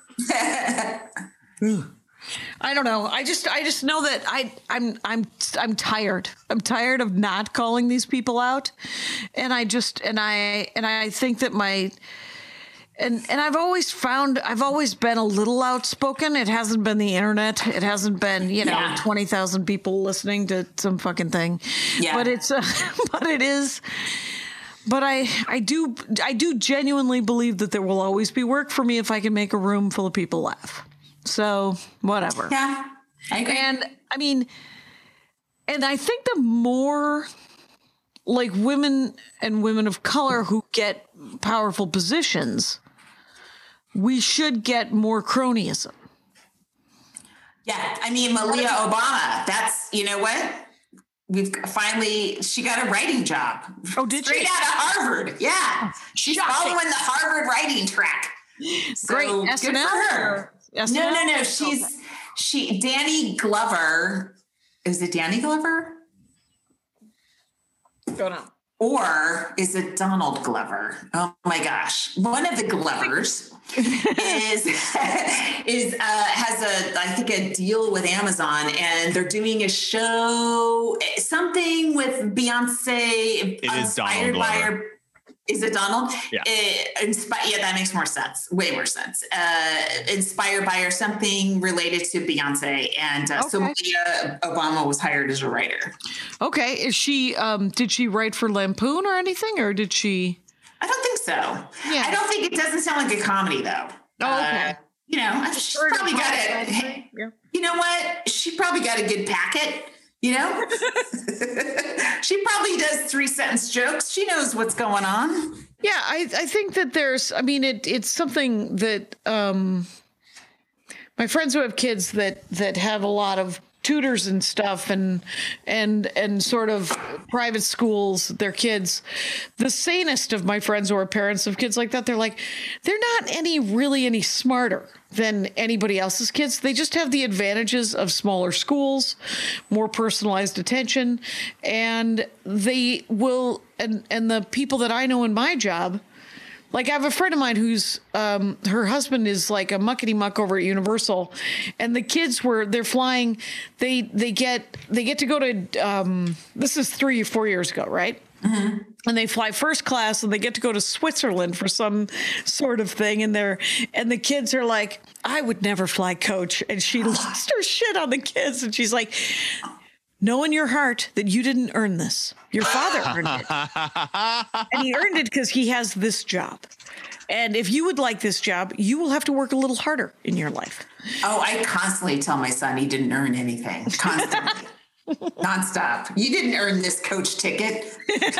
Speaker 4: I don't know. I just I just know that I I'm I'm I'm tired. I'm tired of not calling these people out, and I just and I and I think that my. And and I've always found I've always been a little outspoken. It hasn't been the internet. It hasn't been, you know,
Speaker 5: Yeah.
Speaker 4: twenty thousand people listening to some fucking thing.
Speaker 5: Yeah.
Speaker 4: But it's uh, but it is but I I do I do genuinely believe that there will always be work for me if I can make a room full of people laugh. So, whatever.
Speaker 5: Yeah, I agree.
Speaker 4: And I mean, and I think the more like women and women of color who get powerful positions, we should get more cronyism.
Speaker 5: Yeah, I mean, Malia Obama, that's, you know what? We've finally, she got a writing job.
Speaker 4: Oh, did
Speaker 5: Straight
Speaker 4: she?
Speaker 5: out of Harvard. Yeah. She's
Speaker 4: Shocking.
Speaker 5: following the Harvard writing track. So,
Speaker 4: Great.
Speaker 5: good
Speaker 4: S N L
Speaker 5: for her.
Speaker 4: or S N
Speaker 5: No,
Speaker 4: L?
Speaker 5: no, no. She's, she, Danny Glover. Is it Danny Glover?
Speaker 4: Go on.
Speaker 5: Or is it Donald Glover? Oh my gosh. One of the Glovers is is uh, has a I think a deal with Amazon, and they're doing a show, something with Beyonce.
Speaker 10: It is
Speaker 5: inspired
Speaker 10: Donald
Speaker 5: by
Speaker 10: Glover.
Speaker 5: her. Is it Donald?
Speaker 10: Yeah.
Speaker 5: Uh, inspi- yeah, that makes more sense. Way more sense. Uh, inspired by or something related to Beyonce, and uh, so
Speaker 4: Okay.
Speaker 5: Malia Obama was hired as a writer.
Speaker 4: Okay. Is she um did she write for Lampoon or anything, or did she
Speaker 5: I don't think so.
Speaker 4: Yeah.
Speaker 5: I don't think it doesn't sound like a comedy though.
Speaker 4: Oh, okay.
Speaker 5: Uh, you know, I- she's
Speaker 4: Or
Speaker 5: probably got
Speaker 4: a-
Speaker 5: it.
Speaker 4: Yeah.
Speaker 5: You know what? She probably got a good packet. You know, she probably does three sentence jokes. She knows what's going on.
Speaker 4: Yeah, I, I think that there's, I mean, it it's something that um, my friends who have kids that that have a lot of tutors and stuff and and and sort of private schools, their kids, the sanest of my friends who are parents of kids like that, they're like, they're not any really any smarter than anybody else's kids. They just have the advantages of smaller schools, more personalized attention, and they will, and, and the people that I know in my job, like I have a friend of mine who's, um, her husband is like a muckety muck over at Universal, and the kids were, they're flying, they, they get, they get to go to, um, this is three or four years ago, right? Mm-hmm. And they fly first class and they get to go to Switzerland for some sort of thing. And they're, and the kids are like, I would never fly, coach. And she lost her shit on the kids. And she's like, know in your heart that you didn't earn this. Your father earned it. And he earned it because he has this job. And if you would like this job, you will have to work a little harder in your life.
Speaker 5: Oh, I constantly tell my son he didn't earn anything. Constantly. Nonstop. You didn't earn this coach ticket.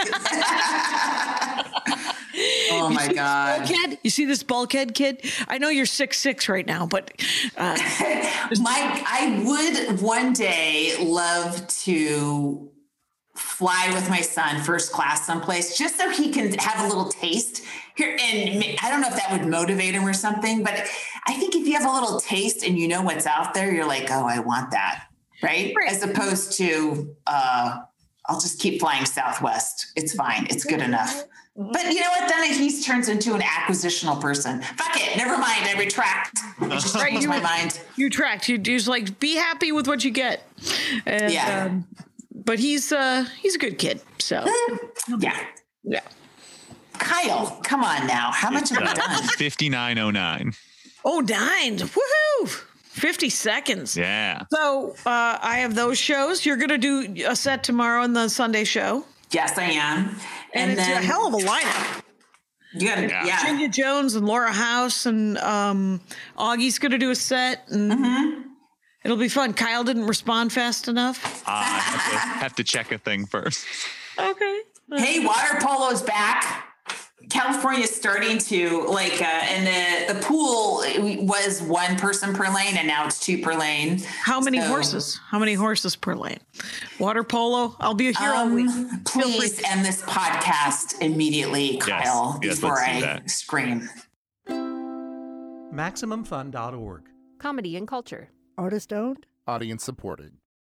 Speaker 5: Oh my
Speaker 4: you
Speaker 5: God.
Speaker 4: Bulkhead? You see this bulkhead kid? I know you're six six right now, but uh,
Speaker 5: my, I would one day love to fly with my son first class someplace just so he can have a little taste here. And I don't know if that would motivate him or something, but I think if you have a little taste and you know what's out there, you're like, oh, I want that. Right? right. As opposed to, uh, I'll just keep flying Southwest. It's fine. It's good enough. But you know what? Then he turns into an acquisitional person. Fuck it. Never mind. I retract. I just
Speaker 4: right,
Speaker 5: changed
Speaker 4: you,
Speaker 5: my mind.
Speaker 4: You retract. You just like be happy with what you get. And,
Speaker 5: yeah.
Speaker 4: Um, but he's uh, he's a good kid. So
Speaker 5: yeah,
Speaker 4: yeah.
Speaker 5: Kyle, come on now. How much have you done?
Speaker 10: fifty-nine oh nine.
Speaker 4: Oh, nine. Woohoo! fifty seconds.
Speaker 10: Yeah.
Speaker 4: So uh, I have those shows. You're going to do a set tomorrow in the Sunday show.
Speaker 5: Yes, I am.
Speaker 4: And, and it's
Speaker 5: then,
Speaker 4: a hell of a lineup.
Speaker 5: You got to, yeah. yeah.
Speaker 4: Virginia Jones and Laura House and um, Augie's going to do a set. And
Speaker 5: mm-hmm.
Speaker 4: it'll be fun. Kyle didn't respond fast enough.
Speaker 10: Uh, I have to, have to check a thing first.
Speaker 4: Okay.
Speaker 5: Hey, water polo's back. California's starting to like, uh, and the, the pool was one person per lane and now it's two per lane.
Speaker 4: How many
Speaker 5: so,
Speaker 4: horses? How many horses per lane? Water polo? I'll be here
Speaker 5: um,
Speaker 4: all week.
Speaker 5: Please end this podcast immediately, Kyle,
Speaker 10: yes,
Speaker 5: before
Speaker 10: yes,
Speaker 5: I scream.
Speaker 13: Maximum Fun dot org.
Speaker 14: Comedy and culture.
Speaker 15: Artist owned.
Speaker 16: Audience supported.